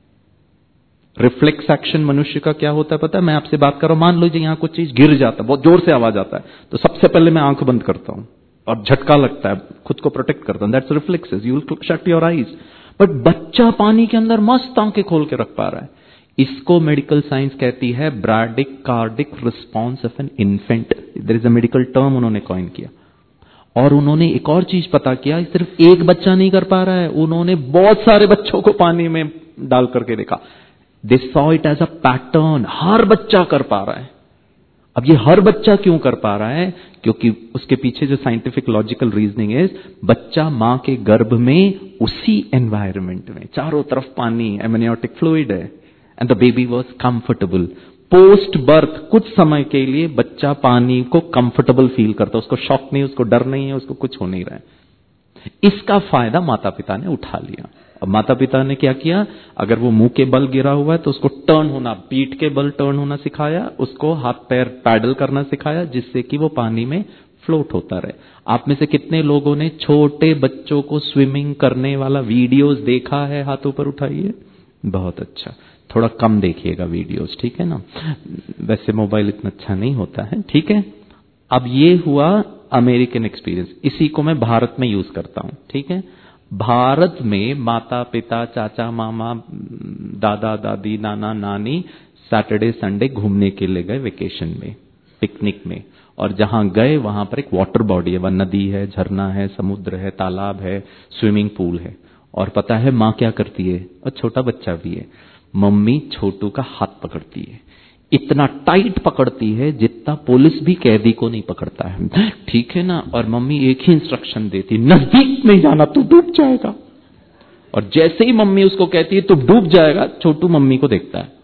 रिफ्लेक्स एक्शन मनुष्य का क्या होता है पता है? मैं आपसे बात कर रहा हूं, मान लीजिए यहां कुछ चीज गिर जाता है, बहुत जोर से आवाज आता है, तो सबसे पहले मैं आंख बंद करता हूं और झटका लगता है, खुद को प्रोटेक्ट करता हूं। That's reflexes, you will shut your eyes. But बच्चा पानी के अंदर मस्त आंखें खोल के रख पा रहा है। इसको मेडिकल साइंस कहती है brady cardiac response of an infant. There is a medical term उन्होंने कॉइन किया। और उन्होंने एक और चीज पता किया, सिर्फ एक बच्चा नहीं कर पा रहा है, उन्होंने बहुत सारे बच्चों को पानी में डाल करके देखा। They saw it as a pattern, हर बच्चा कर पा रहा है। अब ये हर बच्चा क्यों कर पा रहा है? क्योंकि उसके पीछे जो साइंटिफिक लॉजिकल रीजनिंग है, बच्चा मां के गर्भ में उसी एनवायरनमेंट में, चारों तरफ पानी, एमनियोटिक फ्लूइड है, and the baby was comfortable. Post birth कुछ समय के लिए बच्चा पानी को कंफर्टेबल फील करता है, उसको शॉक नहीं, उसको डर नहीं है, उसको कुछ हो नहीं रहा है। इसका फायदा माता पिता ने उठा लिया। अब माता पिता ने क्या किया, अगर वो मुंह के बल गिरा हुआ है तो उसको टर्न होना, पीठ के बल टर्न होना सिखाया, उसको हाथ पैर पैडल करना सिखाया, जिससे कि वो पानी में फ्लोट होता रहे। आप में से कितने लोगों ने छोटे बच्चों को स्विमिंग करने वाला वीडियोस देखा है? हाथ ऊपर उठाइए। बहुत अच्छा, थोड़ा कम देखिएगा वीडियोस, ठीक है ना? वैसे मोबाइल इतना अच्छा नहीं होता है, ठीक है। अब ये हुआ अमेरिकन एक्सपीरियंस, इसी को मैं भारत में यूज करता हूं, ठीक है। भारत में माता पिता, चाचा मामा, दादा दादी, नाना नानी सैटरडे संडे घूमने के लिए गए वेकेशन में, पिकनिक में, और जहां गए वहां पर एक वाटर बॉडी है, वह नदी है, झरना है, समुद्र है, तालाब है, स्विमिंग पूल है। और पता है माँ क्या करती है, और छोटा बच्चा भी है, मम्मी छोटू का हाथ पकड़ती है, इतना टाइट पकड़ती है जितना पुलिस भी कैदी को नहीं पकड़ता है, ठीक है ना। और मम्मी एक ही इंस्ट्रक्शन देती, नजदीक नहीं जाना, तू डूब जाएगा। और जैसे ही मम्मी उसको कहती है तू डूब जाएगा, छोटू मम्मी को देखता है।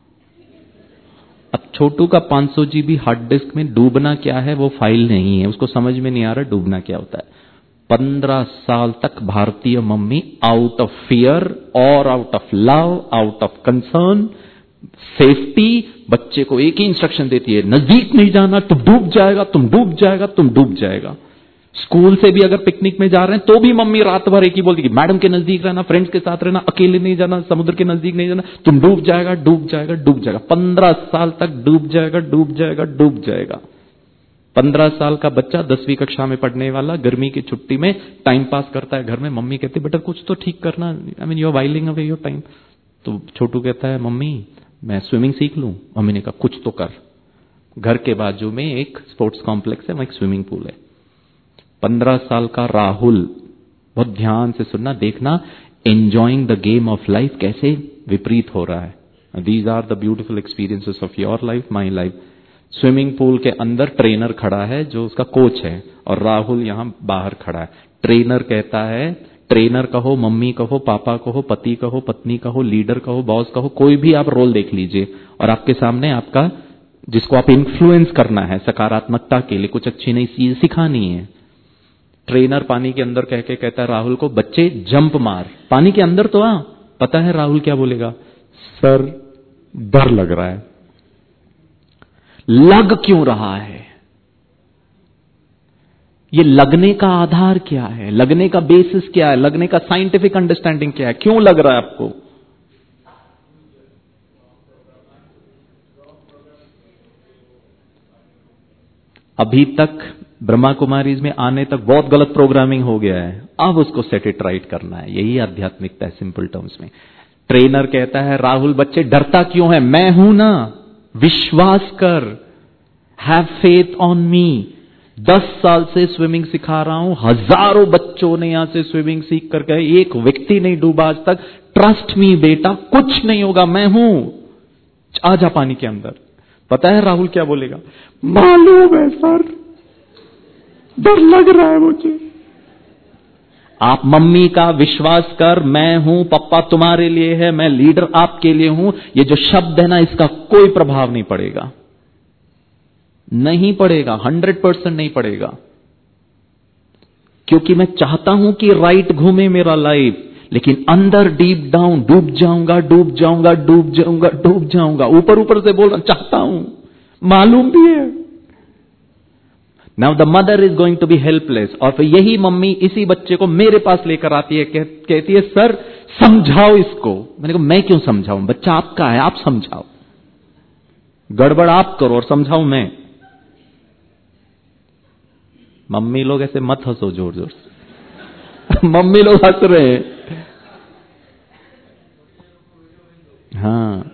अब छोटू का पाँच सौ जीबी हार्ड डिस्क में डूबना क्या है वो फाइल नहीं है, उसको समझ में नहीं आ रहा डूबना क्या होता है। पंद्रह साल तक भारतीय मम्मी आउट ऑफ फियर और out of love, out of concern, safety, बच्चे को एक ही इंस्ट्रक्शन देती है, नजदीक नहीं जाना, तुम डूब जाएगा, तुम डूब जाएगा, तुम डूब जाएगा। स्कूल से भी अगर पिकनिक में जा रहे हैं तो भी मम्मी रात भर एक ही बोलती है, मैडम के नजदीक रहना, फ्रेंड्स के साथ रहना, अकेले नहीं जाना, समुद्र के नजदीक नहीं जाना, तुम डूब जाएगा, डूब जाएगा, डूब जाएगा। पंद्रह साल तक डूब जाएगा, डूब जाएगा, डूब जाएगा। पंद्रह साल का बच्चा दसवीं कक्षा में पढ़ने वाला, गर्मी की छुट्टी में टाइम पास करता है घर में, मम्मी कहती है बेटा कुछ तो ठीक करना, I mean you are whiling away your time. तो छोटू कहता है मम्मी मैं स्विमिंग सीख लूं। मम्मी ने कहा कुछ तो कर। घर के बाजू में एक स्पोर्ट्स कॉम्प्लेक्स है, वहां एक स्विमिंग पूल है। पंद्रह साल का राहुल, बहुत ध्यान से सुनना, देखना, enjoying the game of life कैसे विपरीत हो रहा है। These are the beautiful experiences of your life, my life. Swimming pool के अंदर ट्रेनर खड़ा है जो उसका कोच है, और राहुल यहां बाहर खड़ा है। ट्रेनर कहता है, ट्रेनर कहो, मम्मी कहो, पापा कहो, पति कहो, पत्नी कहो, लीडर कहो, बॉस कहो, कोई भी आप रोल देख लीजिए, और आपके सामने आपका जिसको आप इन्फ्लुएंस करना है सकारात्मकता के लिए, कुछ अच्छी नई चीज सिखानी है। ट्रेनर पानी के अंदर कह के कहता है राहुल को, बच्चे जंप मार, पानी के अंदर तो आ। पता है राहुल क्या बोलेगा? सर डर लग रहा है। लग क्यों रहा है? ये लगने का आधार क्या है, लगने का बेसिस क्या है, लगने का साइंटिफिक अंडरस्टैंडिंग क्या है, क्यों लग रहा है आपको? अभी तक ब्रह्मा कुमारीज में आने तक बहुत गलत प्रोग्रामिंग हो गया है, अब उसको सेट इट राइट करना है, यही आध्यात्मिकता है सिंपल टर्म्स में। ट्रेनर कहता है राहुल बच्चे डरता क्यों है, मैं हूं ना, विश्वास कर, हैव फेथ ऑन मी। दस साल से स्विमिंग सिखा रहा हूं, हजारों बच्चों ने यहां से स्विमिंग सीख कर गए, एक व्यक्ति नहीं डूबा आज तक। ट्रस्ट मी बेटा, कुछ नहीं होगा, मैं हूं, आजा पानी के अंदर। पता है राहुल क्या बोलेगा? मालूम है सर, डर लग रहा है मुझे। आप मम्मी का विश्वास कर, मैं हूं, पप्पा तुम्हारे लिए है, मैं लीडर आपके लिए हूं, ये जो शब्द है ना, इसका कोई प्रभाव नहीं पड़ेगा, नहीं पड़ेगा, हंड्रेड परसेंट नहीं पड़ेगा। क्योंकि मैं चाहता हूं कि राइट घूमे मेरा लाइफ, लेकिन अंदर डीप डाउन डूब जाऊंगा, डूब जाऊंगा, डूब जाऊंगा, डूब जाऊंगा। ऊपर ऊपर से बोल रहा चाहता हूं, मालूम भी है। Now the mother is going to be helpless, और फिर यही मम्मी इसी बच्चे को मेरे पास लेकर आती है, कह, कहती है सर समझाओ इसको। मैंने कहा मैं क्यों समझाऊं, बच्चा आपका है, आप समझाओ, गड़बड़ आप करो और समझाऊं मैं। मम्मी लोग ऐसे मत हंसो जोर जोर से मम्मी लोग हंस रहे हैं। हाँ,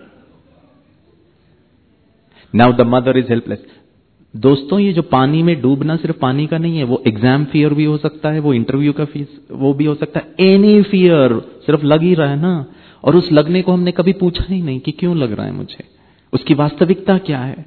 now the mother is helpless. दोस्तों ये जो पानी में डूबना सिर्फ पानी का नहीं है, वो एग्जाम फियर भी हो सकता है, वो इंटरव्यू का फीस वो भी हो सकता है, एनी फियर, सिर्फ लग ही रहा है ना। और उस लगने को हमने कभी पूछा ही नहीं कि क्यों लग रहा है मुझे, उसकी वास्तविकता क्या है।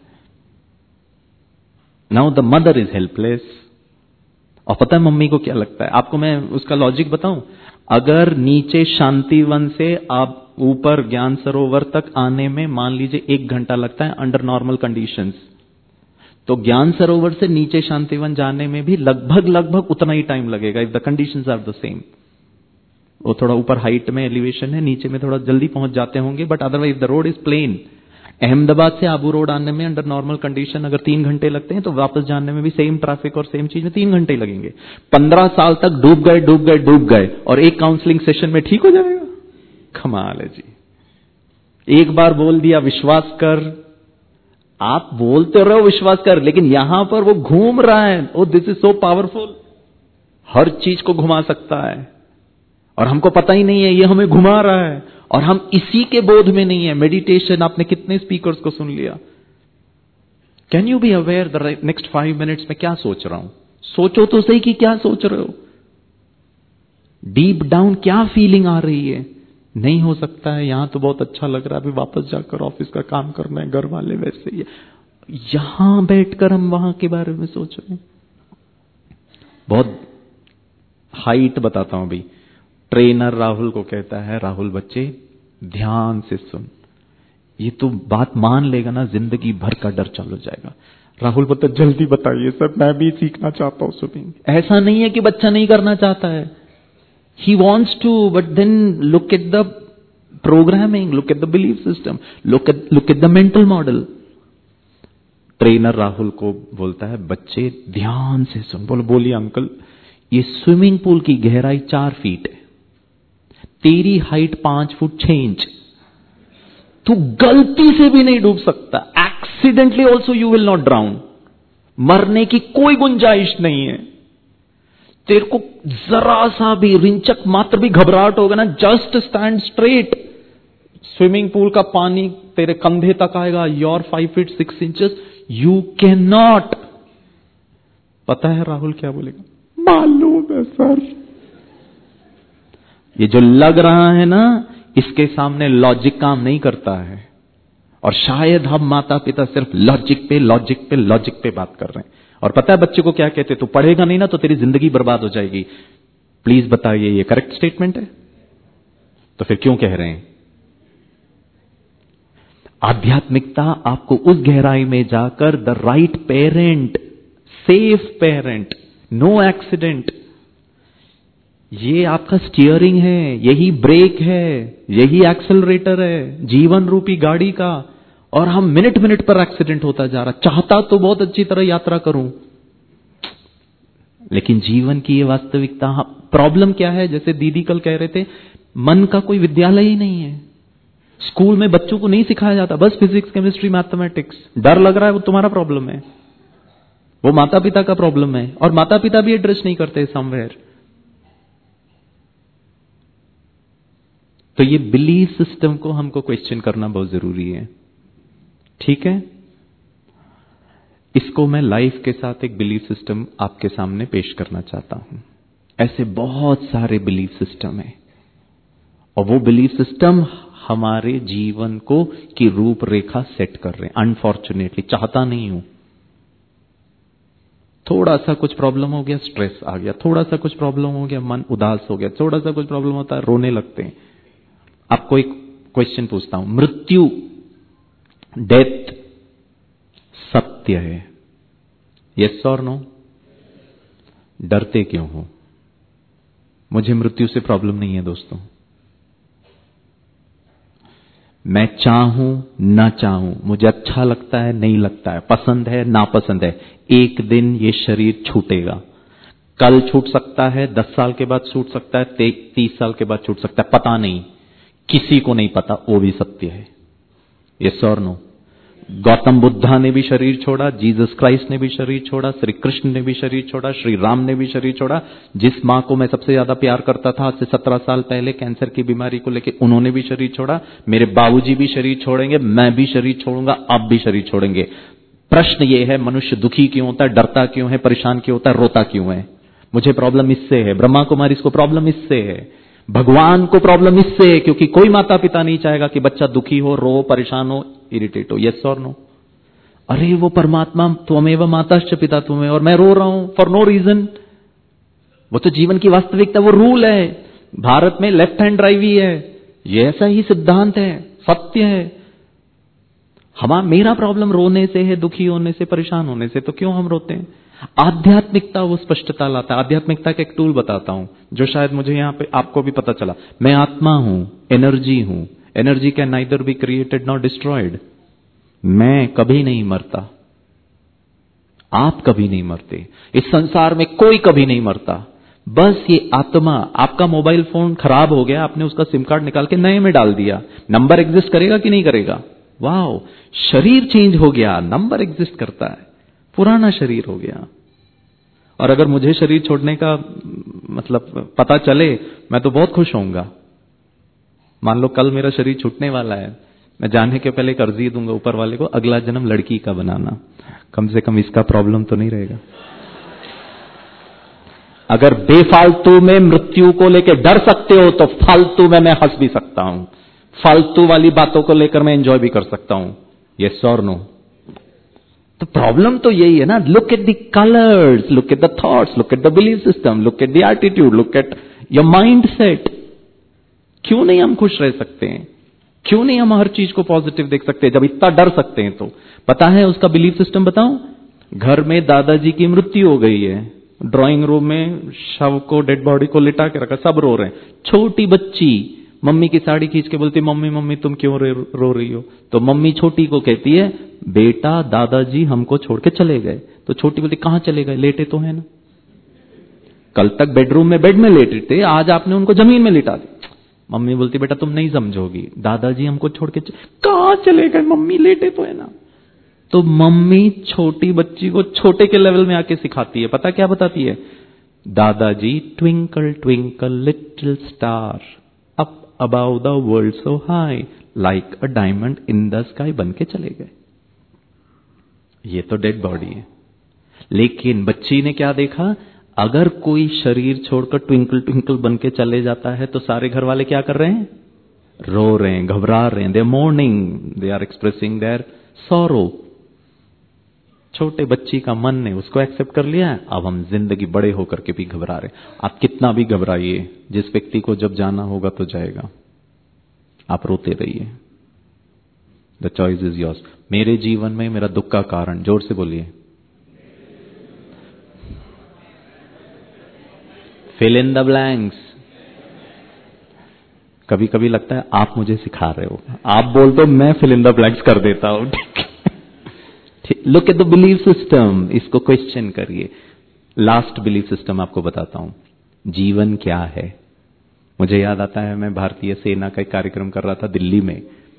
Now the mother is helpless. और पता है मम्मी को क्या लगता है? आपको मैं उसका लॉजिक बताऊं। अगर नीचे शांतिवन से आप ऊपर ज्ञान सरोवर तक आने में मान लीजिए एक घंटा लगता है अंडर नॉर्मल कंडीशंस, तो ज्ञान सरोवर से नीचे शांतिवन जाने में भी लगभग लगभग उतना ही टाइम लगेगा if the conditions are the same. वो थोड़ा ऊपर हाइट में एलिवेशन है, नीचे में थोड़ा जल्दी पहुंच जाते होंगे, but otherwise the road is plain. Ahmedabad से आबू रोड आने में अंडर नॉर्मल कंडीशन अगर तीन घंटे लगते हैं तो वापस जाने में भी सेम ट्रैफिक और सेम चीज में तीन घंटे लगेंगे। पंद्रह साल तक डूब गए डूब गए डूब गए और एक काउंसलिंग सेशन में ठीक हो जाएगा? कमाल है जी। एक बार बोल दिया विश्वास कर, आप बोलते रहो विश्वास कर, लेकिन यहां पर वो घूम रहा है। Oh this is so powerful, हर चीज को घुमा सकता है और हमको पता ही नहीं है ये हमें घुमा रहा है और हम इसी के बोध में नहीं है। मेडिटेशन आपने कितने स्पीकर्स को सुन लिया। Can you be aware the next five minutes में क्या सोच रहा हूं? सोचो तो सही कि क्या सोच रहे हो, डीप डाउन क्या फीलिंग आ रही है। नहीं हो सकता है यहां तो बहुत अच्छा लग रहा है, अभी वापस जाकर ऑफिस का काम करना है, घर वाले वैसे ही, यहां बैठकर हम वहां के बारे में सोच रहे हैं। बहुत हाइट बताता हूं भाई। ट्रेनर राहुल को कहता है, राहुल बच्चे ध्यान से सुन, ये तो बात मान लेगा ना जिंदगी भर का डर चालू हो जाएगा। राहुल बोलता जल्दी बताइए सर, मैं भी सीखना चाहता हूं स्विमिंग। ऐसा नहीं है कि बच्चा नहीं करना चाहता है, he wants to, but then look at the programming, look at the belief system, look at look at the mental model। Trainer Rahul को बोलता है बच्चे ध्यान से सुन। बोलो बोलिए अंकल, ये स्विमिंग पूल की गहराई चार फीट है, तेरी हाइट पांच फुट छह इंच, तू गलती से भी नहीं डूब सकता। Accidentally also you will not drown, मरने की कोई गुंजाइश नहीं है। तेरे को जरा सा भी रिंचक मात्र भी घबराहट होगा ना, just stand straight, swimming pool का पानी तेरे कंधे तक आएगा, your five feet six inches, you can not. पता है राहुल क्या बोलेगा? मालूम है सर। ये जो लग रहा है ना, इसके सामने लॉजिक काम नहीं करता है, और शायद हम माता पिता सिर्फ लॉजिक पे लॉजिक पे लॉजिक पे बात कर रहे हैं। और पता है बच्चे को क्या कहते? तू पढ़ेगा नहीं ना तो तेरी जिंदगी बर्बाद हो जाएगी। प्लीज बताइए ये करेक्ट स्टेटमेंट है? तो फिर क्यों कह रहे हैं? आध्यात्मिकता आपको उस गहराई में जाकर the right parent, safe parent, no accident, ये आपका स्टीयरिंग है, यही ब्रेक है, यही एक्सेलरेटर है जीवन रूपी गाड़ी का, और हम मिनट मिनट पर एक्सीडेंट होता जा रहा। चाहता तो बहुत अच्छी तरह यात्रा करूं, लेकिन जीवन की ये वास्तविकता। प्रॉब्लम क्या है? जैसे दीदी कल कह रहे थे, मन का कोई विद्यालय ही नहीं है। स्कूल में बच्चों को नहीं सिखाया जाता, बस फिजिक्स केमिस्ट्री मैथमेटिक्स। डर लग रहा है वो तुम्हारा प्रॉब्लम है, वो माता पिता का प्रॉब्लम है, और माता पिता भी एड्रेस नहीं करते समवेयर। तो ये बिलीफ सिस्टम को हमको क्वेश्चन करना बहुत जरूरी है, ठीक है? इसको मैं लाइफ के साथ एक बिलीफ सिस्टम आपके सामने पेश करना चाहता हूं। ऐसे बहुत सारे बिलीफ सिस्टम हैं, और वो बिलीफ सिस्टम हमारे जीवन को की रूपरेखा सेट कर रहे हैं। अनफॉर्चुनेटली, चाहता नहीं हूं, थोड़ा सा कुछ प्रॉब्लम हो गया स्ट्रेस आ गया, थोड़ा सा कुछ प्रॉब्लम हो गया मन उदास हो गया, थोड़ा सा कुछ प्रॉब्लम होता है रोने लगते हैं। आपको एक क्वेश्चन पूछता हूं, मृत्यु, डेथ सत्य है? यस और नो? डरते क्यों हो? मुझे मृत्यु से प्रॉब्लम नहीं है दोस्तों। मैं चाहूं ना चाहूं, मुझे अच्छा लगता है नहीं लगता है, पसंद है नापसंद है, एक दिन ये शरीर छूटेगा। कल छूट सकता है, दस साल के बाद छूट सकता है, तीस साल के बाद छूट सकता है, पता नहीं, किसी को नहीं पता, वो भी सत्य है। यस और नो? गौतम बुद्धा ने भी शरीर छोड़ा, जीसस क्राइस्ट ने भी शरीर छोड़ा, श्री कृष्ण ने भी शरीर छोड़ा, श्री राम ने भी शरीर छोड़ा। जिस मां को मैं सबसे ज्यादा प्यार करता था आज से सत्रह साल पहले कैंसर की बीमारी को लेकर, उन्होंने भी शरीर छोड़ा। मेरे बाबूजी भी शरीर छोड़ेंगे, मैं भी शरीर छोड़ूंगा, आप भी शरीर छोड़ेंगे। प्रश्न ये है, मनुष्य दुखी क्यों होता है, डरता क्यों है, परेशान क्यों होता है, रोता क्यों है? मुझे प्रॉब्लम इससे है, ब्रह्मा कुमारी को प्रॉब्लम इससे है, भगवान को प्रॉब्लम इससे है, क्योंकि कोई माता पिता नहीं चाहेगा कि बच्चा दुखी हो, रो, परेशान हो, इरिटेट हो। यस और नो? अरे वो परमात्मा त्वमेव माताश्च पिता त्वमेव, और मैं रो रहा हूं फॉर नो रीजन। वो तो जीवन की वास्तविकता, वो रूल है। भारत में लेफ्ट हैंड ड्राइव ही है, ये ऐसा ही सिद्धांत है, सत्य है। हमारा मेरा प्रॉब्लम रोने से है, दुखी होने से, परेशान होने से, तो क्यों हम रोते हैं? आध्यात्मिकता वो स्पष्टता लाता है। आध्यात्मिकता का एक टूल बताता हूं जो शायद मुझे यहां पे आपको भी पता चला। मैं आत्मा हूं, एनर्जी हूं। Energy can neither be created not destroyed. मैं कभी नहीं मरता, आप कभी नहीं मरते, इस संसार में कोई कभी नहीं मरता। बस ये आत्मा, आपका मोबाइल फोन खराब हो गया, आपने उसका सिम कार्ड निकाल के नए में डाल दिया, नंबर एग्जिस्ट करेगा कि नहीं करेगा? वाह, शरीर चेंज हो गया, नंबर एग्जिस्ट करता है, पुराना शरीर हो गया। और अगर मुझे शरीर छोड़ने का मतलब पता चले, मैं तो बहुत खुश होऊंगा। मान लो कल मेरा शरीर छूटने वाला है, मैं जाने के पहले एक अर्जी दूंगा ऊपर वाले को, अगला जन्म लड़की का बनाना, कम से कम इसका प्रॉब्लम तो नहीं रहेगा। अगर बेफालतू में मृत्यु को लेकर डर सकते हो तो फालतू में मैं हंस भी सकता हूं, फालतू वाली बातों को लेकर मैं एंजॉय भी कर सकता हूं। यस और नो? तो प्रॉब्लम तो यही है ना। Look at the colours, look at the thoughts, look at the belief system, look at the attitude, look at your mind set. क्यों नहीं हम खुश रह सकते हैं? क्यों नहीं हम हर चीज को पॉजिटिव देख सकते हैं? जब इतना डर सकते हैं तो पता है उसका बिलीफ सिस्टम बताऊं? घर में दादाजी की मृत्यु हो गई है, ड्राइंग रूम में शव को, डेड बॉडी को लिटा के रखा, सब रो रहे हैं। छोटी बच्ची मम्मी की साड़ी खींच के बोलती, मम्मी मम्मी तुम क्यों रो रही हो? तो मम्मी छोटी को कहती है, बेटा दादाजी हमको छोड़ के चले गए। तो छोटी बोलती, कहां चले गए? लेटे तो है ना, कल तक बेडरूम में बेड में लेटे थे, आज आपने उनको जमीन में लिटा दी। मम्मी बोलती, बेटा तुम नहीं समझोगी, दादाजी हमको छोड़ के कहां चले गए? मम्मी लेटे तो है ना। तो मम्मी छोटी बच्ची को छोटे के लेवल में आके सिखाती है। पता क्या बताती है? दादाजी twinkle twinkle little star up above the world so high like a diamond in the sky बन के चले गए। ये तो डेड बॉडी है। लेकिन बच्ची ने क्या देखा? अगर कोई शरीर छोड़कर ट्विंकल ट्विंकल बन के चले जाता है तो सारे घर वाले क्या कर रहे हैं? रो रहे हैं, घबरा रहे हैं, they are mourning, they are expressing their sorrow. छोटे बच्ची का मन ने उसको एक्सेप्ट कर लिया है। अब हम जिंदगी बड़े होकर के भी घबरा रहे। आप कितना भी घबराइए, जिस व्यक्ति को जब जाना होगा तो जाएगा, आप रोते रहिए। The choice is yours. मेरे जीवन में मेरा दुख का कारण, जोर से बोलिए, फिल इन द ब्लैंक्स। कभी कभी लगता है आप मुझे सिखा रहे हो, आप बोल दो मैं फिल इन द ब्लैंक्स कर देता हूं। Look at the belief system, इसको क्वेश्चन करिए। लास्ट बिलीफ सिस्टम आपको बताता हूं, जीवन क्या है। मुझे याद आता है मैं भारतीय सेना का एक कार्यक्रम कर रहा था दिल्ली में।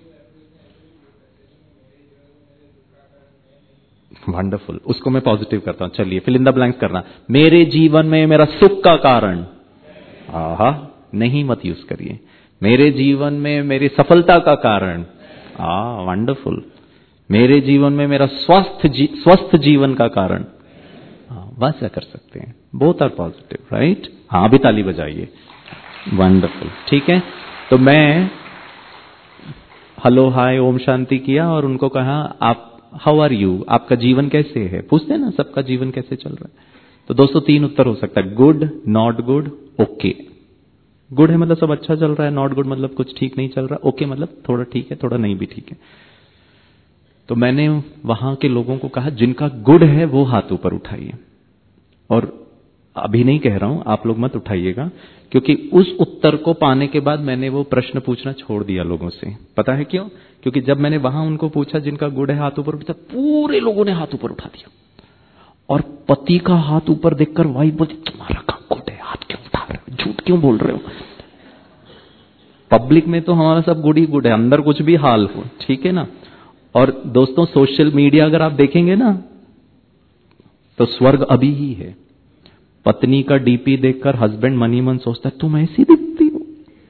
वंडरफुल, उसको मैं पॉजिटिव करता हूं। चलिए फिल इन द ब्लैंक्स करना। मेरे जीवन में मेरा सुख का कारण, आहा नहीं मत यूज करिए। मेरे जीवन में मेरी सफलता का कारण, आ वंडरफुल। मेरे जीवन में मेरा स्वस्थ जी, स्वस्थ जीवन का कारण, वैसा कर सकते हैं। Both are positive, right? हाँ भी ताली बजाइए, वंडरफुल। ठीक है, तो मैं हेलो हाय ओम शांति किया और उनको कहा आप हाउ आर यू, आपका जीवन कैसे है? पूछते हैं ना सबका जीवन कैसे चल रहा है। तो दोस्तों तीन उत्तर हो सकता है, good, not good, okay. Good है मतलब सब अच्छा चल रहा है, नॉट गुड मतलब कुछ ठीक नहीं चल रहा, ओके मतलब थोड़ा ठीक है, थोड़ा नहीं भी ठीक है। तो मैंने वहां के लोगों को कहा जिनका गुड है वो हाथ ऊपर उठाइए। और अभी नहीं कह रहा हूं, आप लोग मत उठाइएगा, क्योंकि उस उत्तर को पाने के बाद मैंने वो प्रश्न पूछना छोड़ दिया लोगों से। पता है क्यों? क्योंकि जब मैंने वहां उनको पूछा जिनका गुड है हाथ ऊपर उठा, पूरे लोगों ने हाथ ऊपर उठा दिया। और पति का हाथ ऊपर देखकर वाइफ बोलती, तुम्हारा कहां गुड है, हाथ क्यों उठा रहे हो, झूठ क्यों बोल रहे हो? पब्लिक में तो हमारा सब गुड ही गुड है, अंदर कुछ भी हाल हो, ठीक है ना। और दोस्तों सोशल मीडिया अगर आप देखेंगे ना तो स्वर्ग अभी ही है। पत्नी का डीपी देखकर हस्बैंड मनी मन सोचता है तुम ऐसी दिखती हो,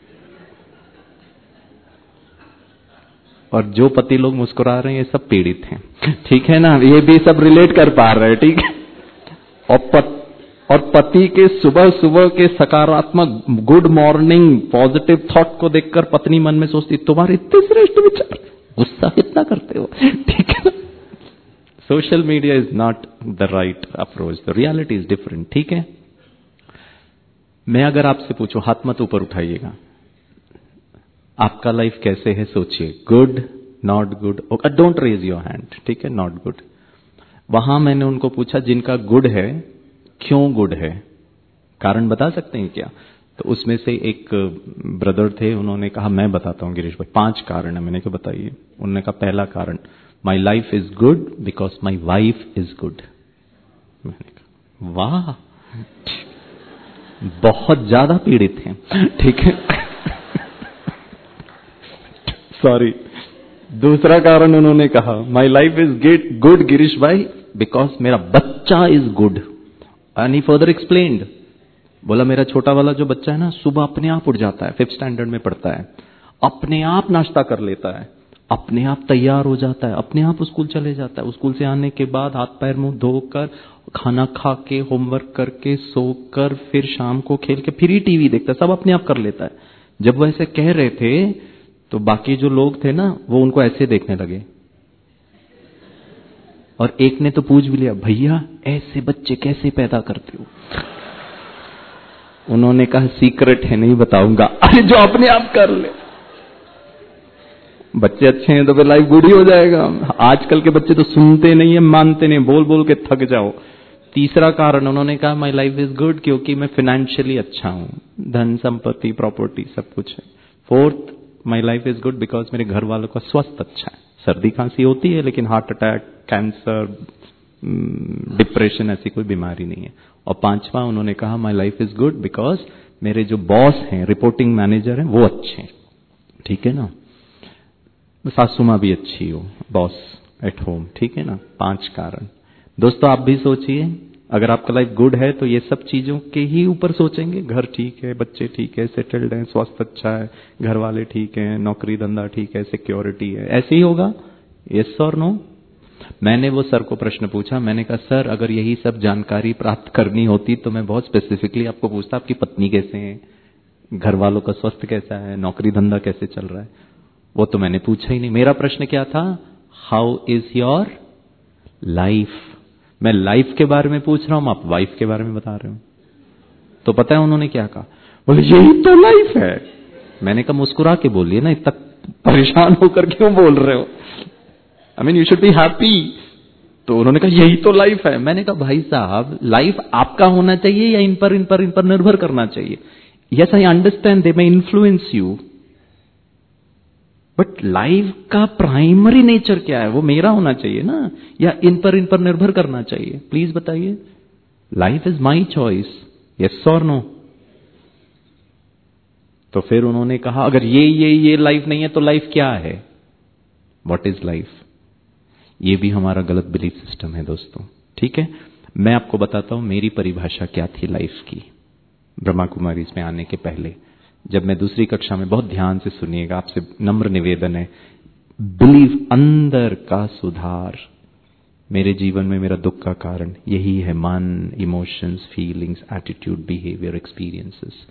और जो पति लोग मुस्कुरा रहे हैं ये सब पीड़ित हैं, ठीक है ना। ये भी सब रिलेट कर पा रहे हैं, ठीक है। और पत, और पति के सुबह सुबह के सकारात्मक गुड मॉर्निंग पॉजिटिव थॉट को देखकर पत्नी मन में सोचती तुम्हारे इतने श्रेष्ठ विचार, गुस्सा कितना करते हो, ठीक है ना। Social media is not the right approach, the reality is different, ठीक है। मैं अगर आपसे पूछूं, हाथ मत ऊपर उठाइएगा, आपका लाइफ कैसे है सोचिए, good, not good, don't raise your hand, ठीक है, नॉट गुड। वहां मैंने उनको पूछा जिनका गुड है क्यों गुड है, कारण बता सकते हैं क्या? तो उसमें से एक ब्रदर थे, उन्होंने कहा मैं बताता हूं गिरीश भाई, पांच कारण है। मैंने कहा बताइए। उन्होंने कहा पहला कारण, my life is good because my wife is good. मैंने कहा वाह, बहुत ज्यादा पीड़ित हैं, ठीक है। सॉरी। दूसरा कारण उन्होंने कहा, my life is good Girish भाई बिकॉज मेरा बच्चा is good. And he further explained, बोला मेरा छोटा वाला जो बच्चा है ना, सुबह अपने आप उठ जाता है, फिफ्थ स्टैंडर्ड में पढ़ता है, अपने आप नाश्ता कर लेता है, अपने आप तैयार हो जाता है, अपने आप स्कूल चले जाता है, स्कूल से आने के बाद हाथ पैर मुंह धोकर खाना खा के होमवर्क करके सोकर फिर शाम को खेल के फिर ही टीवी देखता है, सब अपने आप कर लेता है। जब वो ऐसे कह रहे थे तो बाकी जो लोग थे ना वो उनको ऐसे देखने लगे, और एक ने तो पूछ भी लिया, भैया ऐसे बच्चे कैसे पैदा करते हो? उन्होंने कहा सीक्रेट है, नहीं बताऊंगा। अरे जो अपने आप कर ले, बच्चे अच्छे हैं तो फिर लाइफ गुड ही हो जाएगा। आजकल के बच्चे तो सुनते नहीं है, मानते नहीं, बोल बोल के थक जाओ। तीसरा कारण उन्होंने कहा माई लाइफ इज गुड क्योंकि मैं फाइनेंशियली अच्छा हूं, धन संपत्ति प्रॉपर्टी सब कुछ है। Fourth, my life is good because मेरे घर वालों का स्वास्थ्य अच्छा है, सर्दी खांसी होती है लेकिन हार्ट अटैक, कैंसर, डिप्रेशन ऐसी कोई बीमारी नहीं है। और पांचवा उन्होंने कहा my life is good because मेरे जो बॉस हैं, रिपोर्टिंग मैनेजर हैं, वो अच्छे हैं, ठीक है ना, सासू मां भी अच्छी हो, बॉस एट होम, ठीक है ना। पांच कारण। दोस्तों आप भी सोचिए, अगर आपका लाइफ गुड है तो ये सब चीजों के ही ऊपर सोचेंगे, घर ठीक है, बच्चे ठीक है, सेटल्ड हैं, स्वास्थ्य अच्छा है, घर वाले ठीक हैं, नौकरी धंधा ठीक है, सिक्योरिटी है, ऐसे ही होगा। यस और नो? मैंने वो सर को प्रश्न पूछा, मैंने कहा सर अगर यही सब जानकारी प्राप्त करनी होती तो मैं बहुत स्पेसिफिकली आपको पूछता, आपकी पत्नी कैसे है, घर वालों का स्वास्थ्य कैसा है, नौकरी धंधा कैसे चल रहा है। वो तो मैंने पूछा ही नहीं। मेरा प्रश्न क्या था, हाउ इज योर लाइफ। मैं लाइफ के बारे में पूछ रहा हूं, आप वाइफ के बारे में बता रहे हो। तो पता है उन्होंने क्या कहा, बोले यही तो लाइफ है। मैंने कहा मुस्कुरा के बोलिए ना, इतना परेशान होकर क्यों बोल रहे हो, I mean you should be happy. तो उन्होंने कहा यही तो लाइफ है। मैंने कहा भाई साहब लाइफ आपका होना चाहिए या इन पर इन पर इन पर निर्भर करना चाहिए। Yes I understand they may influence you, but life का प्राइमरी नेचर क्या है, वो मेरा होना चाहिए ना, या इन पर इन पर निर्भर करना चाहिए। प्लीज बताइए। Life is my choice, yes और नो। तो फिर उन्होंने कहा अगर ये ये ये लाइफ नहीं है तो लाइफ क्या है, व्हाट इज लाइफ। ये भी हमारा गलत बिलीफ सिस्टम है दोस्तों, ठीक है। मैं आपको बताता हूं मेरी परिभाषा क्या थी लाइफ की ब्रह्मा कुमारी इसमें आने के पहले। जब मैं दूसरी कक्षा में, बहुत ध्यान से सुनिएगा, आपसे नम्र निवेदन है, बिलीव, अंदर का सुधार मेरे जीवन में मेरा दुख का कारण यही है, मन, emotions, feelings, attitude, behaviour, experiences.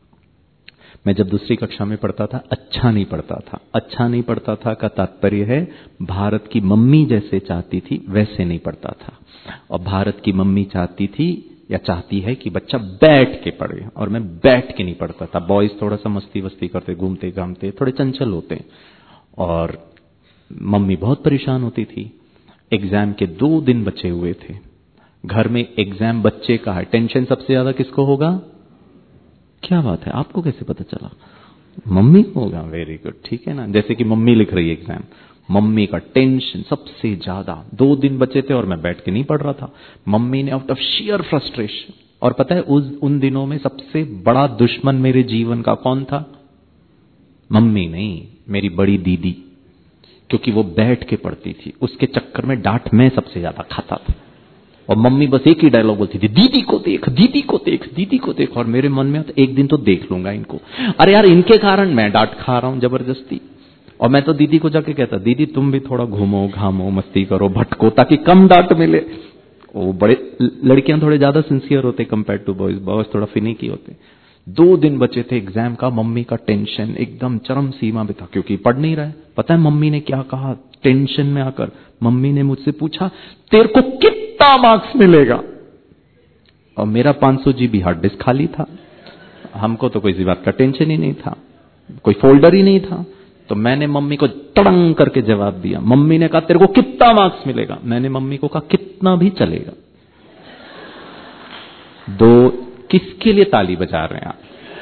मैं जब दूसरी कक्षा में पढ़ता था अच्छा नहीं पढ़ता था। अच्छा नहीं पढ़ता था का तात्पर्य है भारत की मम्मी जैसे चाहती थी वैसे नहीं पढ़ता था, और भारत की मम्मी चाहती थी या चाहती है कि बच्चा बैठ के पढ़े, और मैं बैठ के नहीं पढ़ता था। बॉयज थोड़ा सा मस्ती वस्ती करते, घूमते घामते, थोड़े चंचल होते, और मम्मी बहुत परेशान होती थी। एग्जाम के दो दिन बचे हुए थे, घर में एग्जाम बच्चे का है, टेंशन सबसे ज्यादा किसको होगा? क्या बात है, आपको कैसे पता चला? मम्मी को होगा। वेरी गुड, ठीक है ना। जैसे कि मम्मी लिख रही है एग्जाम, मम्मी का टेंशन सबसे ज्यादा। दो दिन बचे थे और मैं बैठ के नहीं पढ़ रहा था। मम्मी ने आउट ऑफ शेयर फ्रस्ट्रेशन, और पता है उस उन दिनों में सबसे बड़ा दुश्मन मेरे जीवन का कौन था? मम्मी नहीं, मेरी बड़ी दीदी, क्योंकि वो बैठ के पढ़ती थी, उसके चक्कर में डांट मैं सबसे ज्यादा खाता था। और मम्मी बस एक ही डायलॉग बोलती थी, दीदी को देख, दीदी को देख, दीदी को देख। और मेरे मन में तो एक दिन तो देख लूंगा इनको, अरे यार इनके कारण मैं डांट खा रहा हूं जबरदस्ती। और मैं तो दीदी को जाके कहता, दीदी तुम भी थोड़ा घूमो घामो, मस्ती करो, भटको, ताकि कम डांट मिले। वो बड़े, लड़कियां थोड़े ज्यादा सिंसियर होते कंपेयर टू बॉयज, बॉयज थोड़ा फिनिकी होते। दो दिन बचे थे एग्जाम का, मम्मी का टेंशन एकदम चरम सीमा पे था, क्योंकि पढ़ नहीं रहा है। पता है मम्मी ने क्या कहा टेंशन में आकर? मम्मी ने मुझसे पूछा तेरे को कितना मार्क्स मिलेगा? और मेरा पांच सौ जीबी हार्ड डिस्क खाली था, हमको तो कोई इसी बात का टेंशन ही नहीं था। कोई फोल्डर ही नहीं था। तो मैंने मम्मी को तड़ंग करके जवाब दिया। मम्मी ने कहा तेरे को कितना मार्क्स मिलेगा? मैंने मम्मी को कहा कितना भी चलेगा। दो, किसके लिए ताली बजा रहे हैं आप?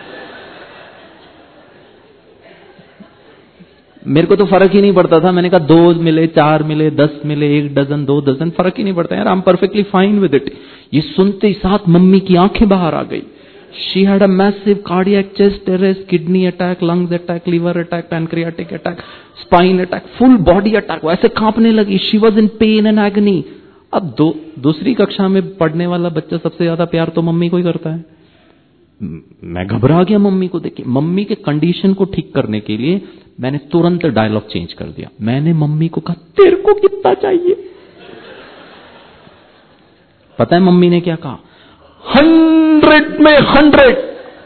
मेरे को तो फर्क ही नहीं पड़ता था। मैंने कहा दो मिले, चार मिले, दस मिले, एक डजन, दो डजन, फर्क ही नहीं पड़ता यार, I am perfectly fine with it. ये सुनते ही साथ मम्मी की आंखें बाहर आ गई। She had a massive cardiac chest arrest, kidney attack, lungs attack, liver attack, pancreatic attack, spine attack, full body attack. वो ऐसे कांपने लगी। She was in pain and agony. अब दो दूसरी कक्षा में पढ़ने वाला बच्चा सबसे ज्यादा प्यार तो मम्मी को ही करता है। मैं घबरा गया मम्मी को देख के। मम्मी के कंडीशन को ठीक करने के लिए मैंने तुरंत डायलॉग चेंज कर दिया। मैंने मम्मी को कहा तेरे को कितना चाहिए? पता है मम्मी ने क्या कहा? हंड्रेड में हंड्रेड।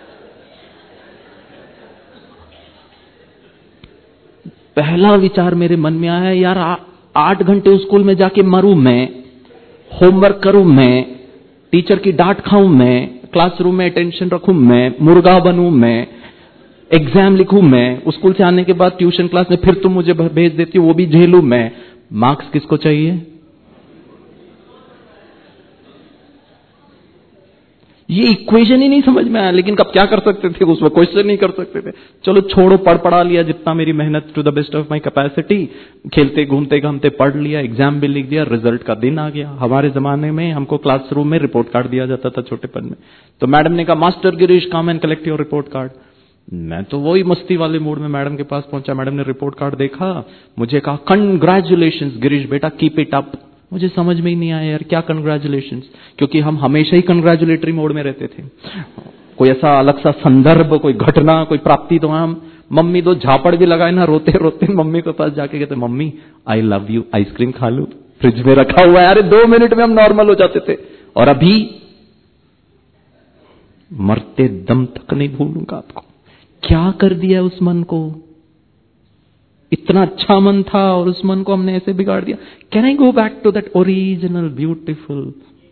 पहला विचार मेरे मन में आया, यार आठ घंटे स्कूल में जाके मरूं मैं, होमवर्क करूं मैं, टीचर की डांट खाऊं मैं, क्लासरूम में अटेंशन रखूं मैं, मुर्गा बनूं मैं, एग्जाम लिखूं मैं, स्कूल से आने के बाद ट्यूशन क्लास में फिर तुम मुझे भेज देती हो, वो भी झेलूं मैं। मार्क्स किसको चाहिए? ये इक्वेशन ही नहीं समझ में आया। लेकिन कब क्या कर सकते थे? उसमें क्वेश्चन नहीं कर सकते थे। चलो छोड़ो, पढ़ पढ़ा लिया जितना मेरी मेहनत, to the best of my capacity, खेलते घूमते घामते पढ़ लिया, एग्जाम भी लिख दिया, रिजल्ट का दिन आ गया। हमारे जमाने में हमको क्लासरूम में रिपोर्ट कार्ड दिया जाता था छोटेपन में। तो मैडम ने कहा master Girish come and collect your report card. मैं तो वही मस्ती वाले मूड में मैडम के पास पहुंचा। मैडम ने रिपोर्ट कार्ड देखा, मुझे कहा कंग्रेचुलेशंस गिरीश बेटा, कीप इट अप। मुझे समझ में ही नहीं आया यार क्या कंग्रेचुलेशंस, क्योंकि हम हमेशा ही कंग्रेचुलेटरी मोड में रहते थे। कोई ऐसा अलग सा संदर्भ, कोई घटना, कोई प्राप्ति तो हम मम्मी दो झापड़ भी लगाए ना, रोते रोते मम्मी के पास जाके कहते mummy I love you, ice cream खा लूं, फ्रिज में रखा हुआ है। अरे दो मिनट में हम नॉर्मल हो जाते थे। और अभी मरते दम तक नहीं भूलूंगा आपको। क्या कर दिया उस मन को? इतना अच्छा मन था और उस मन को हमने ऐसे बिगाड़ दिया। Can I go back to that original beautiful?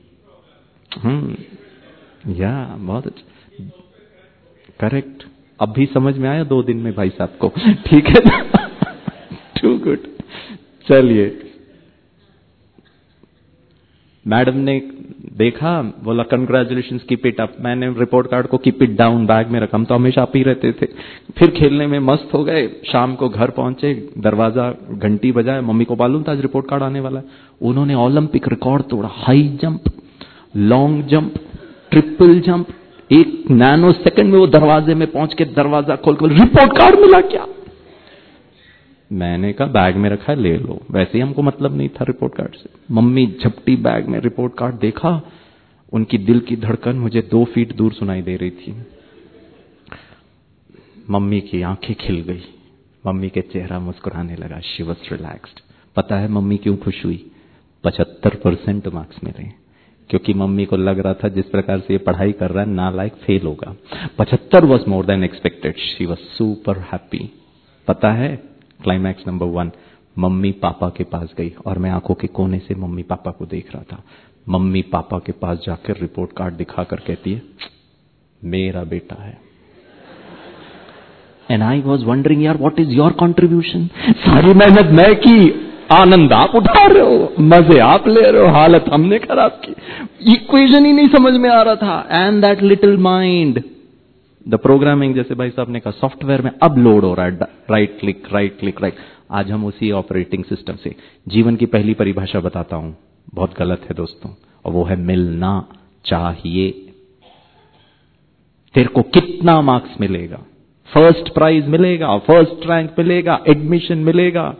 Hmm या बहुत अच्छा, करेक्ट। अब भी समझ में आया दो दिन में भाई साहब को? ठीक है, टू गुड। चलिए, मैडम ने देखा, बोला कंग्रेचुलेशंस, कीप इट अप। मैंने रिपोर्ट कार्ड को कीप इट डाउन बैग में रखा। हम तो हमेशा आप ही रहते थे। फिर खेलने में मस्त हो गए। शाम को घर पहुंचे, दरवाजा घंटी बजाए। मम्मी को मालूम था आज रिपोर्ट कार्ड आने वाला है। उन्होंने ओलंपिक रिकॉर्ड तोड़ा। High jump, long jump, triple jump. एक नैनो सेकंड में वो दरवाजे में पहुंच के दरवाजा खोल कर रिपोर्ट कार्ड मिला क्या? मैंने कहा बैग में रखा है, ले लो। वैसे ही हमको मतलब नहीं था रिपोर्ट कार्ड से। मम्मी झपटी बैग में, रिपोर्ट कार्ड देखा। उनकी दिल की धड़कन मुझे दो फीट दूर सुनाई दे रही थी। मम्मी की आंखें खिल गई, मम्मी के चेहरा मुस्कुराने लगा। She was relaxed. पता है मम्मी क्यों खुश हुई? पचहत्तर परसेंट मार्क्स मिले। क्योंकि मम्मी को लग रहा था जिस प्रकार से ये पढ़ाई कर रहा है नालायक फेल होगा। पचहत्तर was more than expected. She was super happy. पता है climax number one, mummy papa के पास गई और मैं आंखों के कोने से मम्मी पापा को देख रहा था। मम्मी पापा के पास जाकर रिपोर्ट कार्ड दिखाकर कहती है मेरा बेटा है। एंड आई वॉज वंडरिंग यार व्हाट इज योर कॉन्ट्रीब्यूशन? सारी मेहनत मैं की, आनंद आप उठा रहे हो, मजे आप ले रहे हो, हालत हमने खराब की। इक्वेशन ही नहीं समझ में आ रहा था। And that little mind, the programming, जैसे भाई साहब ने कहा, सॉफ्टवेयर में अब लोड हो रहा है। Right click, right click, right. आज हम उसी ऑपरेटिंग सिस्टम से जीवन की पहली परिभाषा बताता हूं, बहुत गलत है दोस्तों, और वो है मिलना चाहिए। तेरे को कितना मार्क्स मिलेगा? फर्स्ट प्राइज मिलेगा, फर्स्ट रैंक मिलेगा, एडमिशन मिलेगा,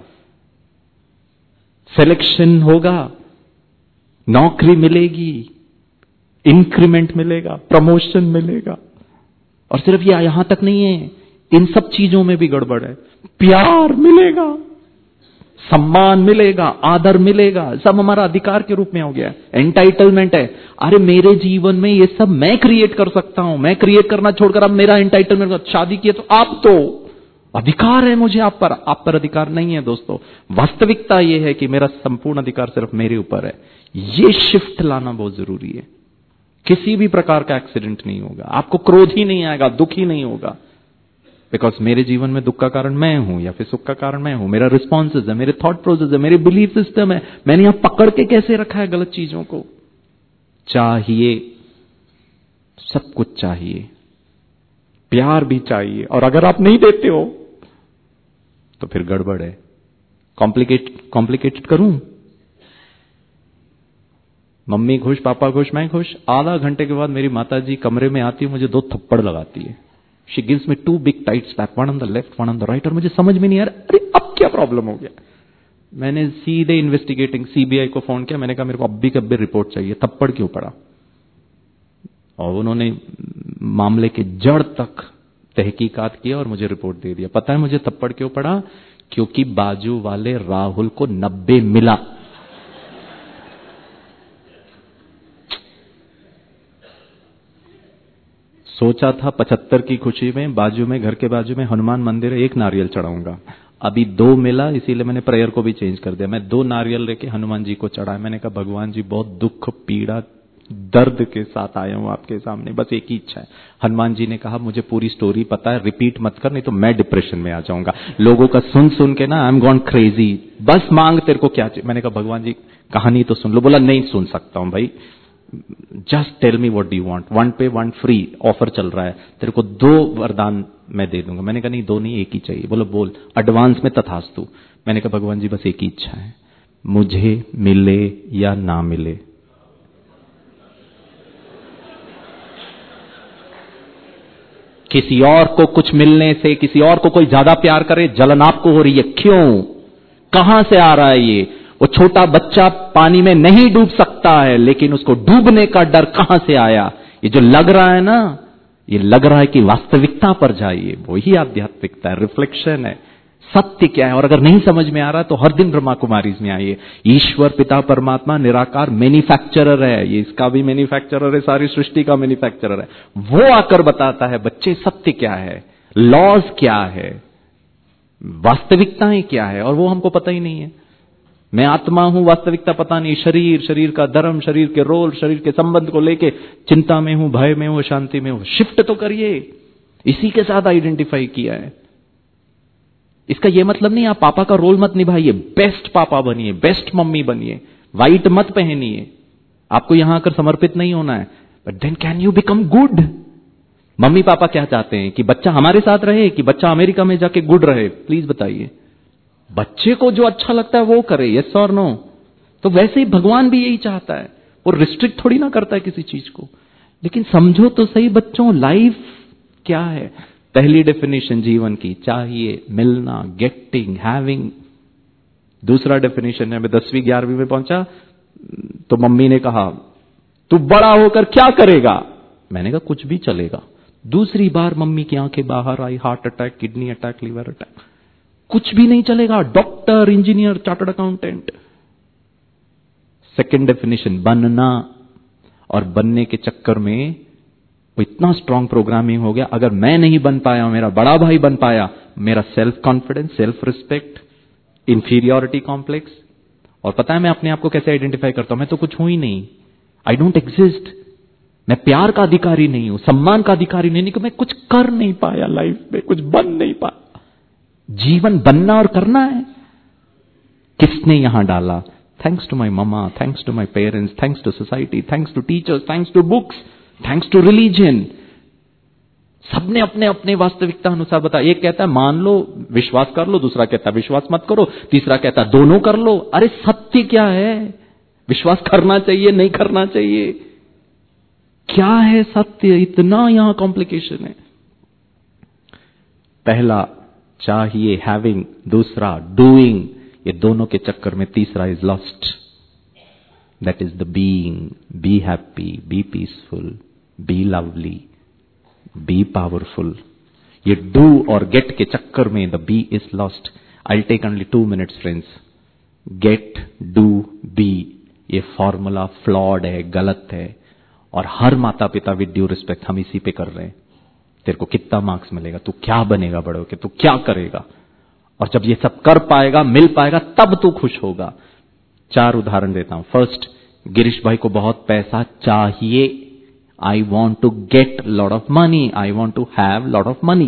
सिलेक्शन होगा, नौकरी मिलेगी, इंक्रीमेंट मिलेगा, प्रमोशन मिलेगा। और सिर्फ ये यहां तक नहीं है, इन सब चीजों में भी गड़बड़ है। प्यार मिलेगा, सम्मान मिलेगा, आदर मिलेगा, सब हमारा अधिकार के रूप में हो गया है। एंटाइटलमेंट है। अरे मेरे जीवन में ये सब मैं क्रिएट कर सकता हूं। मैं क्रिएट करना छोड़कर अब मेरा एंटाइटलमेंट, शादी किए तो आप तो अधिकार है मुझे आप पर, आप पर अधिकार नहीं है दोस्तों। वास्तविकता यह है कि मेरा संपूर्ण अधिकार सिर्फ मेरे ऊपर है। ये शिफ्ट लाना बहुत जरूरी है। किसी भी प्रकार का एक्सीडेंट नहीं होगा, आपको क्रोध ही नहीं आएगा, दुख ही नहीं होगा। बिकॉज मेरे जीवन में दुख का कारण मैं हूं या फिर सुख का कारण मैं हूं, मेरा रिस्पॉन्सेज है, मेरे थॉट प्रोसेस है, मेरे बिलीफ सिस्टम है, मैंने यहां पकड़ के कैसे रखा है गलत चीजों को। चाहिए, सब कुछ चाहिए, प्यार भी चाहिए, और अगर आप नहीं देते हो तो फिर गड़बड़ है। कॉम्प्लिकेट कॉम्प्लिकेटेड करूं? मम्मी खुश, पापा खुश, मैं खुश। आधा घंटे के बाद मेरी माता जी कमरे में आती है, मुझे दो थप्पड़ लगाती है। She gives me two big tight slap, one on the left, one on the right, और मुझे समझ में नहीं आ रहा अरे अब क्या प्रॉब्लम हो गया। मैंने सीधे इन्वेस्टिगेटिंग सीबीआई को फोन किया, मैंने कहा मेरे को अब्बी कब्बे रिपोर्ट चाहिए, थप्पड़ क्यों पड़ा। और उन्होंने मामले के जड़ तक तहकीकात किया और मुझे रिपोर्ट दे दिया। पता है मुझे थप्पड़ क्यों पड़ा? क्योंकि बाजू वाले राहुल को नब्बे मिला। सोचा था पचहत्तर की खुशी में बाजू में, घर के बाजू में हनुमान मंदिर है, एक नारियल चढ़ाऊंगा, अभी दो मिला, इसीलिए मैंने प्रेयर को भी चेंज कर दिया। मैं दो नारियल लेके हनुमान जी को चढ़ाया। मैंने कहा भगवान जी बहुत दुख, पीड़ा, दर्द के साथ आया हूं आपके सामने, बस एक ही इच्छा है। हनुमान जी ने कहा मुझे पूरी स्टोरी पता है, रिपीट मत कर नहीं तो मैं डिप्रेशन में आ जाऊंगा। लोगों का सुन सुन के ना आई एम गॉन क्रेजी, बस मांग तेरे को क्या चाहिए। मैंने कहा भगवान जी कहानी तो सुन लो। बोला नहीं सुन सकता हूं भाई, just tell me what do you want, one pay one free offer चल रहा है, तेरे को दो वरदान मैं दे दूंगा। मैंने कहा नहीं दो नहीं एक ही चाहिए। बोलो बोल, एडवांस में तथास्तु। मैंने कहा भगवान जी बस एक ही इच्छा है, मुझे मिले या ना मिले। किसी और को कुछ मिलने से, किसी और को कोई ज्यादा प्यार करे, जलन आपको हो रही है, क्यों, कहां से आ रहा है ये? वो छोटा बच्चा पानी में नहीं डूब सकता है, लेकिन उसको डूबने का डर कहां से आया? ये जो लग रहा है ना, ये लग रहा है कि वास्तविकता पर जाइए, वही आध्यात्मिकता है, रिफ्लेक्शन है, सत्य क्या है। और अगर नहीं समझ में आ रहा तो हर दिन ब्रह्मा कुमारी में आइए। ईश्वर पिता परमात्मा निराकार मैन्युफैक्चरर है, ये इसका भी मैन्युफैक्चरर है, सारी सृष्टि का मैन्युफैक्चरर है। वो आकर बताता है बच्चे सत्य क्या है, लॉज क्या है, वास्तविकताएं क्या है, और वो हमको पता ही नहीं है। मैं आत्मा हूं, वास्तविकता पता नहीं। शरीर, शरीर का धर्म, शरीर के रोल, शरीर के संबंध को लेके चिंता में हूं, भय में हूं, शांति में हूं। शिफ्ट तो करिए, इसी के साथ आइडेंटिफाई किया है। इसका यह मतलब नहीं आप पापा का रोल मत निभाइए, बेस्ट पापा बनिए, बेस्ट मम्मी बनिए, वाइट मत पहनिए, आपको यहां आकर समर्पित नहीं होना है। But then can you become good? Mummy papa क्या चाहते हैं कि बच्चा हमारे साथ रहे कि बच्चा अमेरिका में जाके गुड रहे? प्लीज बताइए। बच्चे को जो अच्छा लगता है वो करे, यस और नो। तो वैसे ही भगवान भी यही चाहता है, वो रिस्ट्रिक्ट थोड़ी ना करता है किसी चीज को। लेकिन समझो तो सही बच्चों, लाइफ क्या है। पहली डेफिनेशन जीवन की, चाहिए, मिलना, गेटिंग, हैविंग। दूसरा डेफिनेशन है, मैं दसवीं ग्यारहवीं में पहुंचा तो मम्मी ने कहा तू बड़ा होकर क्या करेगा? मैंने कहा कुछ भी चलेगा। दूसरी बार मम्मी की आंखें बाहर आई, heart attack, kidney attack, liver attack. कुछ भी नहीं चलेगा, doctor, engineer, chartered accountant. Second definition, बनना। और बनने के चक्कर में वो इतना स्ट्रांग प्रोग्रामिंग हो गया, अगर मैं नहीं बन पाया, मेरा बड़ा भाई बन पाया, मेरा self confidence, self respect, inferiority complex. और पता है मैं अपने आप को कैसे आइडेंटिफाई करता हूं? मैं तो कुछ हूं ही नहीं, आई डोंट एग्जिस्ट। मैं प्यार का अधिकारी नहीं हूं, सम्मान का अधिकारी नहीं, नहीं कि मैं कुछ कर नहीं पाया लाइफ में, कुछ बन नहीं पाया। जीवन बनना और करना है। किसने यहां डाला? Thanks to my mama, thanks to my parents, thanks to society, thanks to teachers, thanks to books, thanks to religion. सबने अपने अपने वास्तविकता अनुसार बताया। एक कहता है मान लो, विश्वास कर लो, दूसरा कहता है विश्वास मत करो, तीसरा कहता है दोनों कर लो। अरे सत्य क्या है? विश्वास करना चाहिए, नहीं करना चाहिए, क्या है सत्य? इतना यहां कॉम्प्लिकेशन है। पहला चाहिए, हैविंग, दूसरा डूइंग, ये दोनों के चक्कर में तीसरा is lost, that is the being. Be happy, be peaceful, be lovely, be powerful. ये डू और गेट के चक्कर में the be is lost. I take only two minutes friends. Get, do, be, ये फॉर्मूला फ्लॉड है, गलत है, और हर माता पिता विद ड्यू रिस्पेक्ट हम इसी पे कर रहे हैं। तेरे को कितना मार्क्स मिलेगा, तू क्या बनेगा बड़े होके, तू क्या करेगा, और जब ये सब कर पाएगा, मिल पाएगा, तब तू खुश होगा। चार उदाहरण देता हूं। फर्स्ट, गिरीश भाई को बहुत पैसा चाहिए, I want to get lot of money, I want to have lot of money.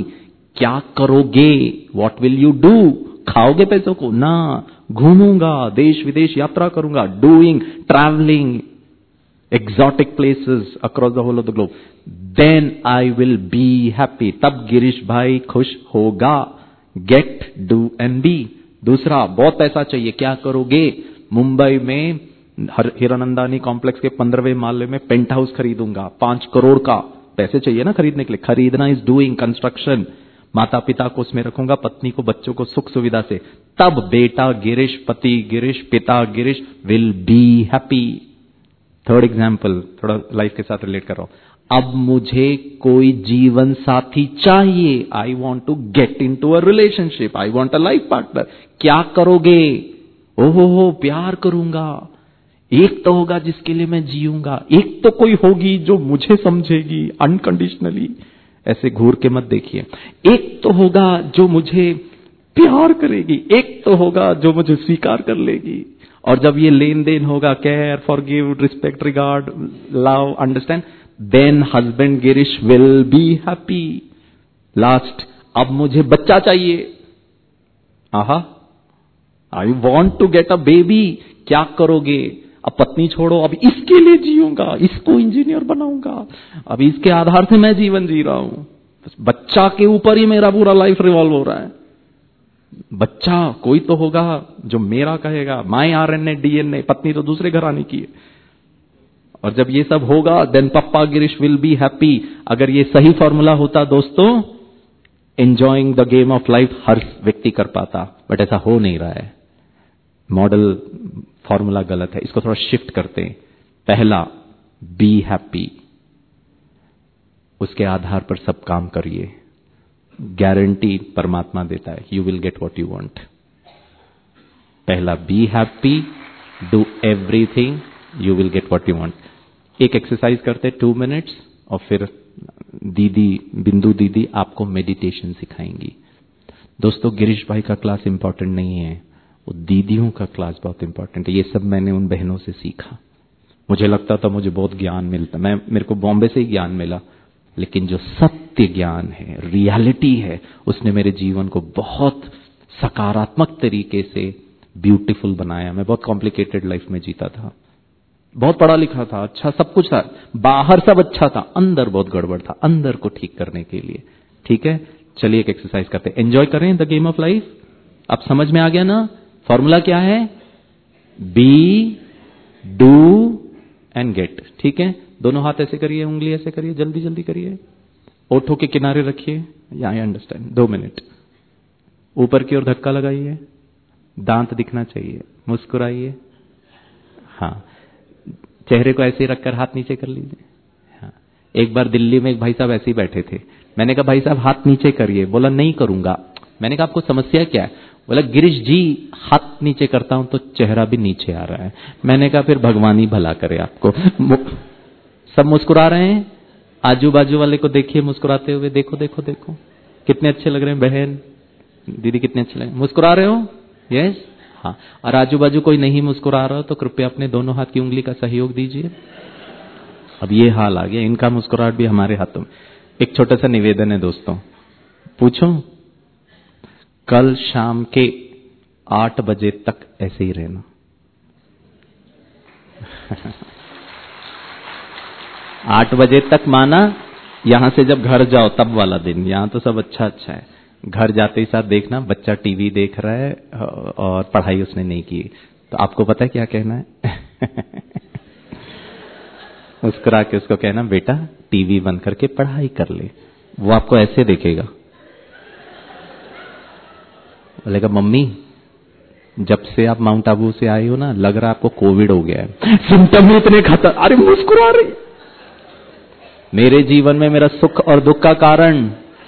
क्या करोगे? What will you do? खाओगे पैसों को? ना, घूमूंगा, देश विदेश यात्रा करूंगा, doing, travelling, exotic places across the whole of the globe. Then I will be happy. तब गिरीश भाई खुश होगा. Get, do and be. दूसरा, बहुत पैसा चाहिए, क्या करोगे? मुंबई में हिरानंदानी कॉम्प्लेक्स के पंद्रहवें माले में पेंट हाउस खरीदूंगा, पांच करोड़ का. पैसे चाहिए ना खरीदने के लिए. खरीदना इज डूइंग, कंस्ट्रक्शन. माता पिता को उसमें रखूंगा, पत्नी को, बच्चों को सुख सुविधा से. तब बेटा गिरीश, पति गिरीश, पिता Girish will be happy. Third example, थोड़ा लाइफ के साथ रिलेट कर रहा हूं. अब मुझे कोई जीवन साथी चाहिए. I want to get into a relationship. I want a life partner. क्या करोगे? ओहो हो, प्यार करूंगा. एक तो होगा जिसके लिए मैं जीऊंगा, एक तो कोई होगी जो मुझे समझेगी अनकंडीशनली. ऐसे घूर के मत देखिए. एक तो होगा जो मुझे प्यार करेगी, एक तो होगा जो मुझे स्वीकार कर लेगी. और जब ये लेन देन होगा, care, forgive, respect, regard, love, understand, then husband Girish will be happy. Last, अब मुझे बच्चा चाहिए. आहा, I want to get a baby. क्या करोगे? अब पत्नी छोड़ो, अब इसके लिए जीऊंगा, इसको इंजीनियर बनाऊंगा, अब इसके आधार से मैं जीवन जी रहा हूं. बच्चा के ऊपर ही मेरा पूरा लाइफ रिवॉल्व हो रहा है. बच्चा कोई तो होगा जो मेरा कहेगा, my R N A D N A. पत्नी तो दूसरे घराने की है. और जब ये सब होगा, देन पप्पा गिरीश विल बी हैप्पी. अगर ये सही फॉर्मूला होता दोस्तों, enjoying the game of life हर व्यक्ति कर पाता. बट ऐसा हो नहीं रहा है. मॉडल फॉर्मूला गलत है. इसको थोड़ा शिफ्ट करते हैं. पहला, बी हैप्पी. उसके आधार पर सब काम करिए. गारंटी परमात्मा देता है. You will get what you want. पहला, be happy, do everything, you will get what you want. एक एक्सरसाइज करते टू मिनट्स और फिर दीदी, बिंदु दीदी आपको मेडिटेशन सिखाएंगी. दोस्तों, गिरीश भाई का क्लास इंपॉर्टेंट नहीं है, वो दीदियों का क्लास बहुत इंपॉर्टेंट है. ये सब मैंने उन बहनों से सीखा. मुझे लगता था मुझे बहुत ज्ञान मिलता, मैं मेरे को बॉम्बे से ही ज्ञान मिला, लेकिन जो सत्य ज्ञान है, रियलिटी है, उसने मेरे जीवन को बहुत सकारात्मक तरीके से ब्यूटीफुल बनाया. मैं बहुत कॉम्प्लिकेटेड लाइफ में जीता था, बहुत पढ़ा लिखा था, अच्छा सब कुछ था, बाहर सब अच्छा था, अंदर बहुत गड़बड़ था. अंदर को ठीक करने के लिए, ठीक है, चलिए एक एक्सरसाइज करते हैं. एंजॉय करें द गेम ऑफ लाइफ. अब समझ में आ गया ना फॉर्मूला क्या है? Be, do and get. ठीक है, दोनों हाथ ऐसे करिए, उंगली ऐसे करिए, जल्दी जल्दी करिए, ओठों के किनारे रखिए. या आई अंडरस्टैंड. दो मिनट. ऊपर की ओर धक्का लगाइए, दांत दिखना चाहिए, मुस्कुराइए. हाँ, चेहरे को ऐसे रखकर हाथ नीचे कर लीजिए. हाँ. एक बार दिल्ली में एक भाई साहब ऐसे ही बैठे थे. मैंने कहा भाई साहब हाथ नीचे करिए. बोला नहीं करूंगा. मैंने कहा आपको समस्या क्या है? बोला गिरीश जी हाथ नीचे करता हूं तो चेहरा भी नीचे आ रहा है. मैंने कहा फिर भगवान ही भला करे आपको. सब मुस्कुरा रहे हैं, आजू बाजू वाले को देखिए मुस्कुराते हुए. देखो देखो देखो कितने अच्छे लग रहे हैं. बहन, दीदी कितने अच्छे लग रहे हैं. मुस्कुरा रहे हो? यस. हाँ. और आजू बाजू कोई नहीं मुस्कुरा रहा हो तो कृपया अपने दोनों हाथ की उंगली का सहयोग दीजिए. अब ये हाल आ गया, इनका मुस्कुराहट भी हमारे हाथों में. एक छोटा सा निवेदन है दोस्तों, पूछो, कल शाम के आठ बजे तक ऐसे ही रहना. आठ बजे तक माना, यहां से जब घर जाओ तब वाला दिन. यहां तो सब अच्छा अच्छा है. घर जाते ही साथ देखना बच्चा टीवी देख रहा है और पढ़ाई उसने नहीं की, तो आपको पता है क्या कहना है? मुस्कुरा के उसको कहना बेटा टीवी बंद करके पढ़ाई कर ले. वो आपको ऐसे देखेगा, बोलेगा मम्मी जब से आप माउंट आबू से आई हो ना, लग रहा है आपको कोविड हो गया है. सिम्टम इतने खतर. अरे मुस्कुरा रही. मेरे जीवन में मेरा सुख और दुख का कारण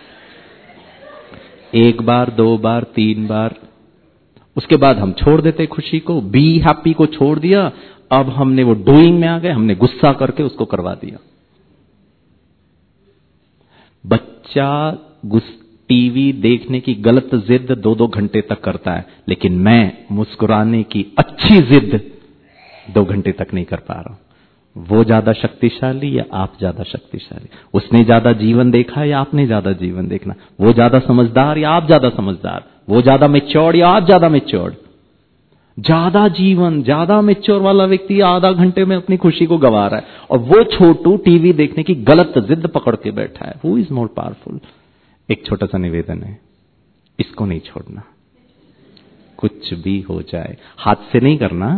एक बार, दो बार, तीन बार, उसके बाद हम छोड़ देते खुशी को. बी हैप्पी को छोड़ दिया, अब हमने वो डूइंग में आ गए, हमने गुस्सा करके उसको करवा दिया. बच्चा टीवी देखने की गलत जिद दो दो घंटे तक करता है, लेकिन मैं मुस्कुराने की अच्छी जिद दो घंटे तक नहीं कर पा रहा हूं. वो ज्यादा शक्तिशाली या आप ज्यादा शक्तिशाली? उसने ज्यादा जीवन देखा या आपने ज्यादा जीवन देखना? वो ज्यादा समझदार या आप ज्यादा समझदार? वो ज्यादा मैच्योर्ड या आप ज्यादा मैच्योर्ड? ज्यादा जीवन, ज्यादा मैच्योर वाला व्यक्ति आधा घंटे में अपनी खुशी को गवा रहा है, और वो छोटू टीवी देखने की गलत जिद पकड़ के बैठा है। Who is more powerful? एक छोटा सा निवेदन है, इसको नहीं छोड़ना, कुछ भी हो जाए। हाथ से नहीं करना,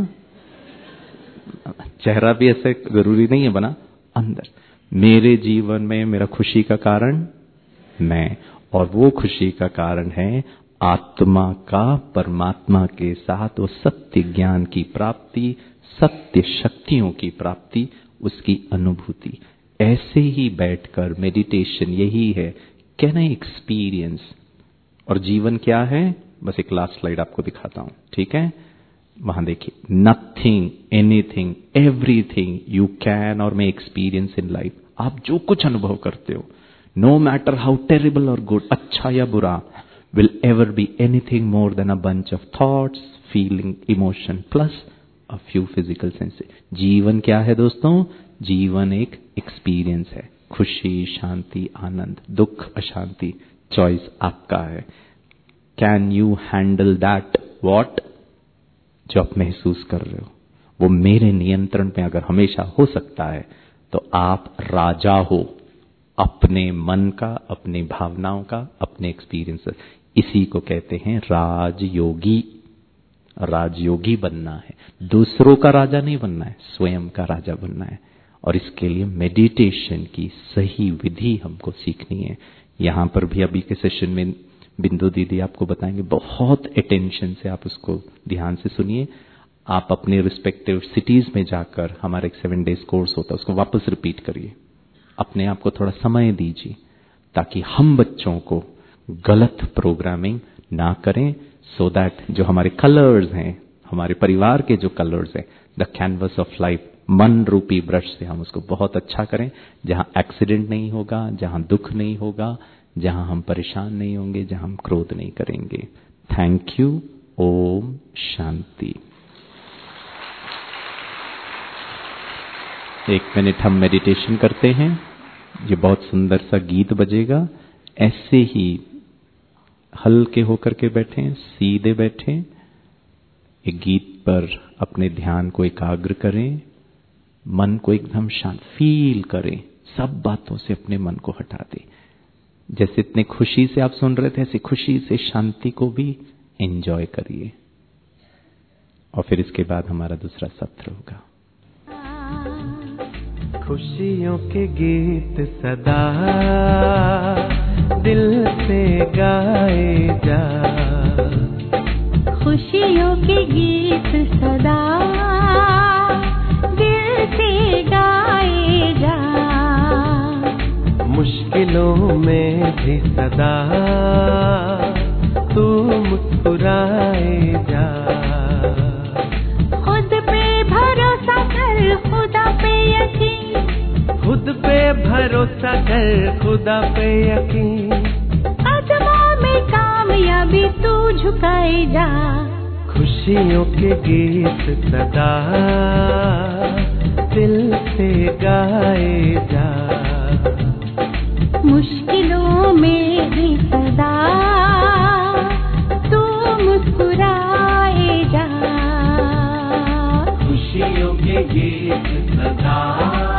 चेहरा भी ऐसे जरूरी नहीं है बना, अंदर। मेरे जीवन में मेरा खुशी का कारण मैं, और वो खुशी का कारण है आत्मा का परमात्मा के साथ वो सत्य ज्ञान की प्राप्ति, सत्य शक्तियों की प्राप्ति, उसकी अनुभूति। ऐसे ही बैठकर मेडिटेशन यही है, कैन आई एक्सपीरियंस। और जीवन क्या है? बस एक लास्ट स्लाइड आपको दिखाता हूं, ठीक है? वहां देखिए, nothing, anything, everything you can और मे एक्सपीरियंस इन लाइफ। आप जो कुछ अनुभव करते हो, नो मैटर हाउ टेरिबल और गुड, अच्छा या बुरा, will ever be anything more than a bunch of thoughts, feeling, emotion plus a few physical senses. जीवन क्या है दोस्तों? जीवन एक एक्सपीरियंस है, खुशी, शांति, आनंद, दुख, अशांति, चॉइस आपका है। Can you handle that? What? जो आप महसूस कर रहे हो वो मेरे नियंत्रण में अगर हमेशा हो सकता है तो आप राजा हो अपने मन का, अपनी भावनाओं का, अपने एक्सपीरियंसेस। इसी को कहते हैं राजयोगी। राजयोगी बनना है, दूसरों का राजा नहीं बनना है, स्वयं का राजा बनना है। और इसके लिए मेडिटेशन की सही विधि हमको सीखनी है। यहां पर भी अभी के सेशन में बिंदु दीदी आपको बताएंगे, बहुत अटेंशन से आप उसको ध्यान से सुनिए। आप अपने रिस्पेक्टिव सिटीज में जाकर, हमारा एक सेवन डेज कोर्स होता है, उसको वापस रिपीट करिए। अपने आप को थोड़ा समय दीजिए ताकि हम बच्चों को गलत प्रोग्रामिंग ना करें, सो दैट जो हमारे कलर्स हैं, हमारे परिवार के जो कलर्स हैं, द कैनवस ऑफ लाइफ, मन रूपी ब्रश से हम उसको बहुत अच्छा करें, जहां एक्सीडेंट नहीं होगा, जहां दुख नहीं होगा, जहां हम परेशान नहीं होंगे, जहां हम क्रोध नहीं करेंगे। Thank you. ओम शांति। एक मिनट हम मेडिटेशन करते हैं। ये बहुत सुंदर सा गीत बजेगा, ऐसे ही हल्के होकर के बैठें, सीधे बैठें, एक गीत पर अपने ध्यान को एकाग्र करें, मन को एकदम शांत फील करें, सब बातों से अपने मन को हटा दें। जैसे इतने खुशी से आप सुन रहे थे, ऐसी खुशी से शांति को भी एंजॉय करिए। और फिर इसके बाद हमारा दूसरा सत्र होगा। खुशियों के गीत सदा दिल से गाए जा, खुशियों के गीत सदा दिल से गाए जा, मुश्किलों में भी सदा तू मुस्कुराए जा, खुद पे भरोसा कर, खुदा पे यकीन, खुद पे भरोसा कर, खुदा पे यकीन, कदमों में कामयाबी तू झुकाए जा, खुशियों के गीत सदा दिल से गाए जा, मुश्किलों में भी सदा तू मुस्कुराए जा, खुशियों के गीत सदा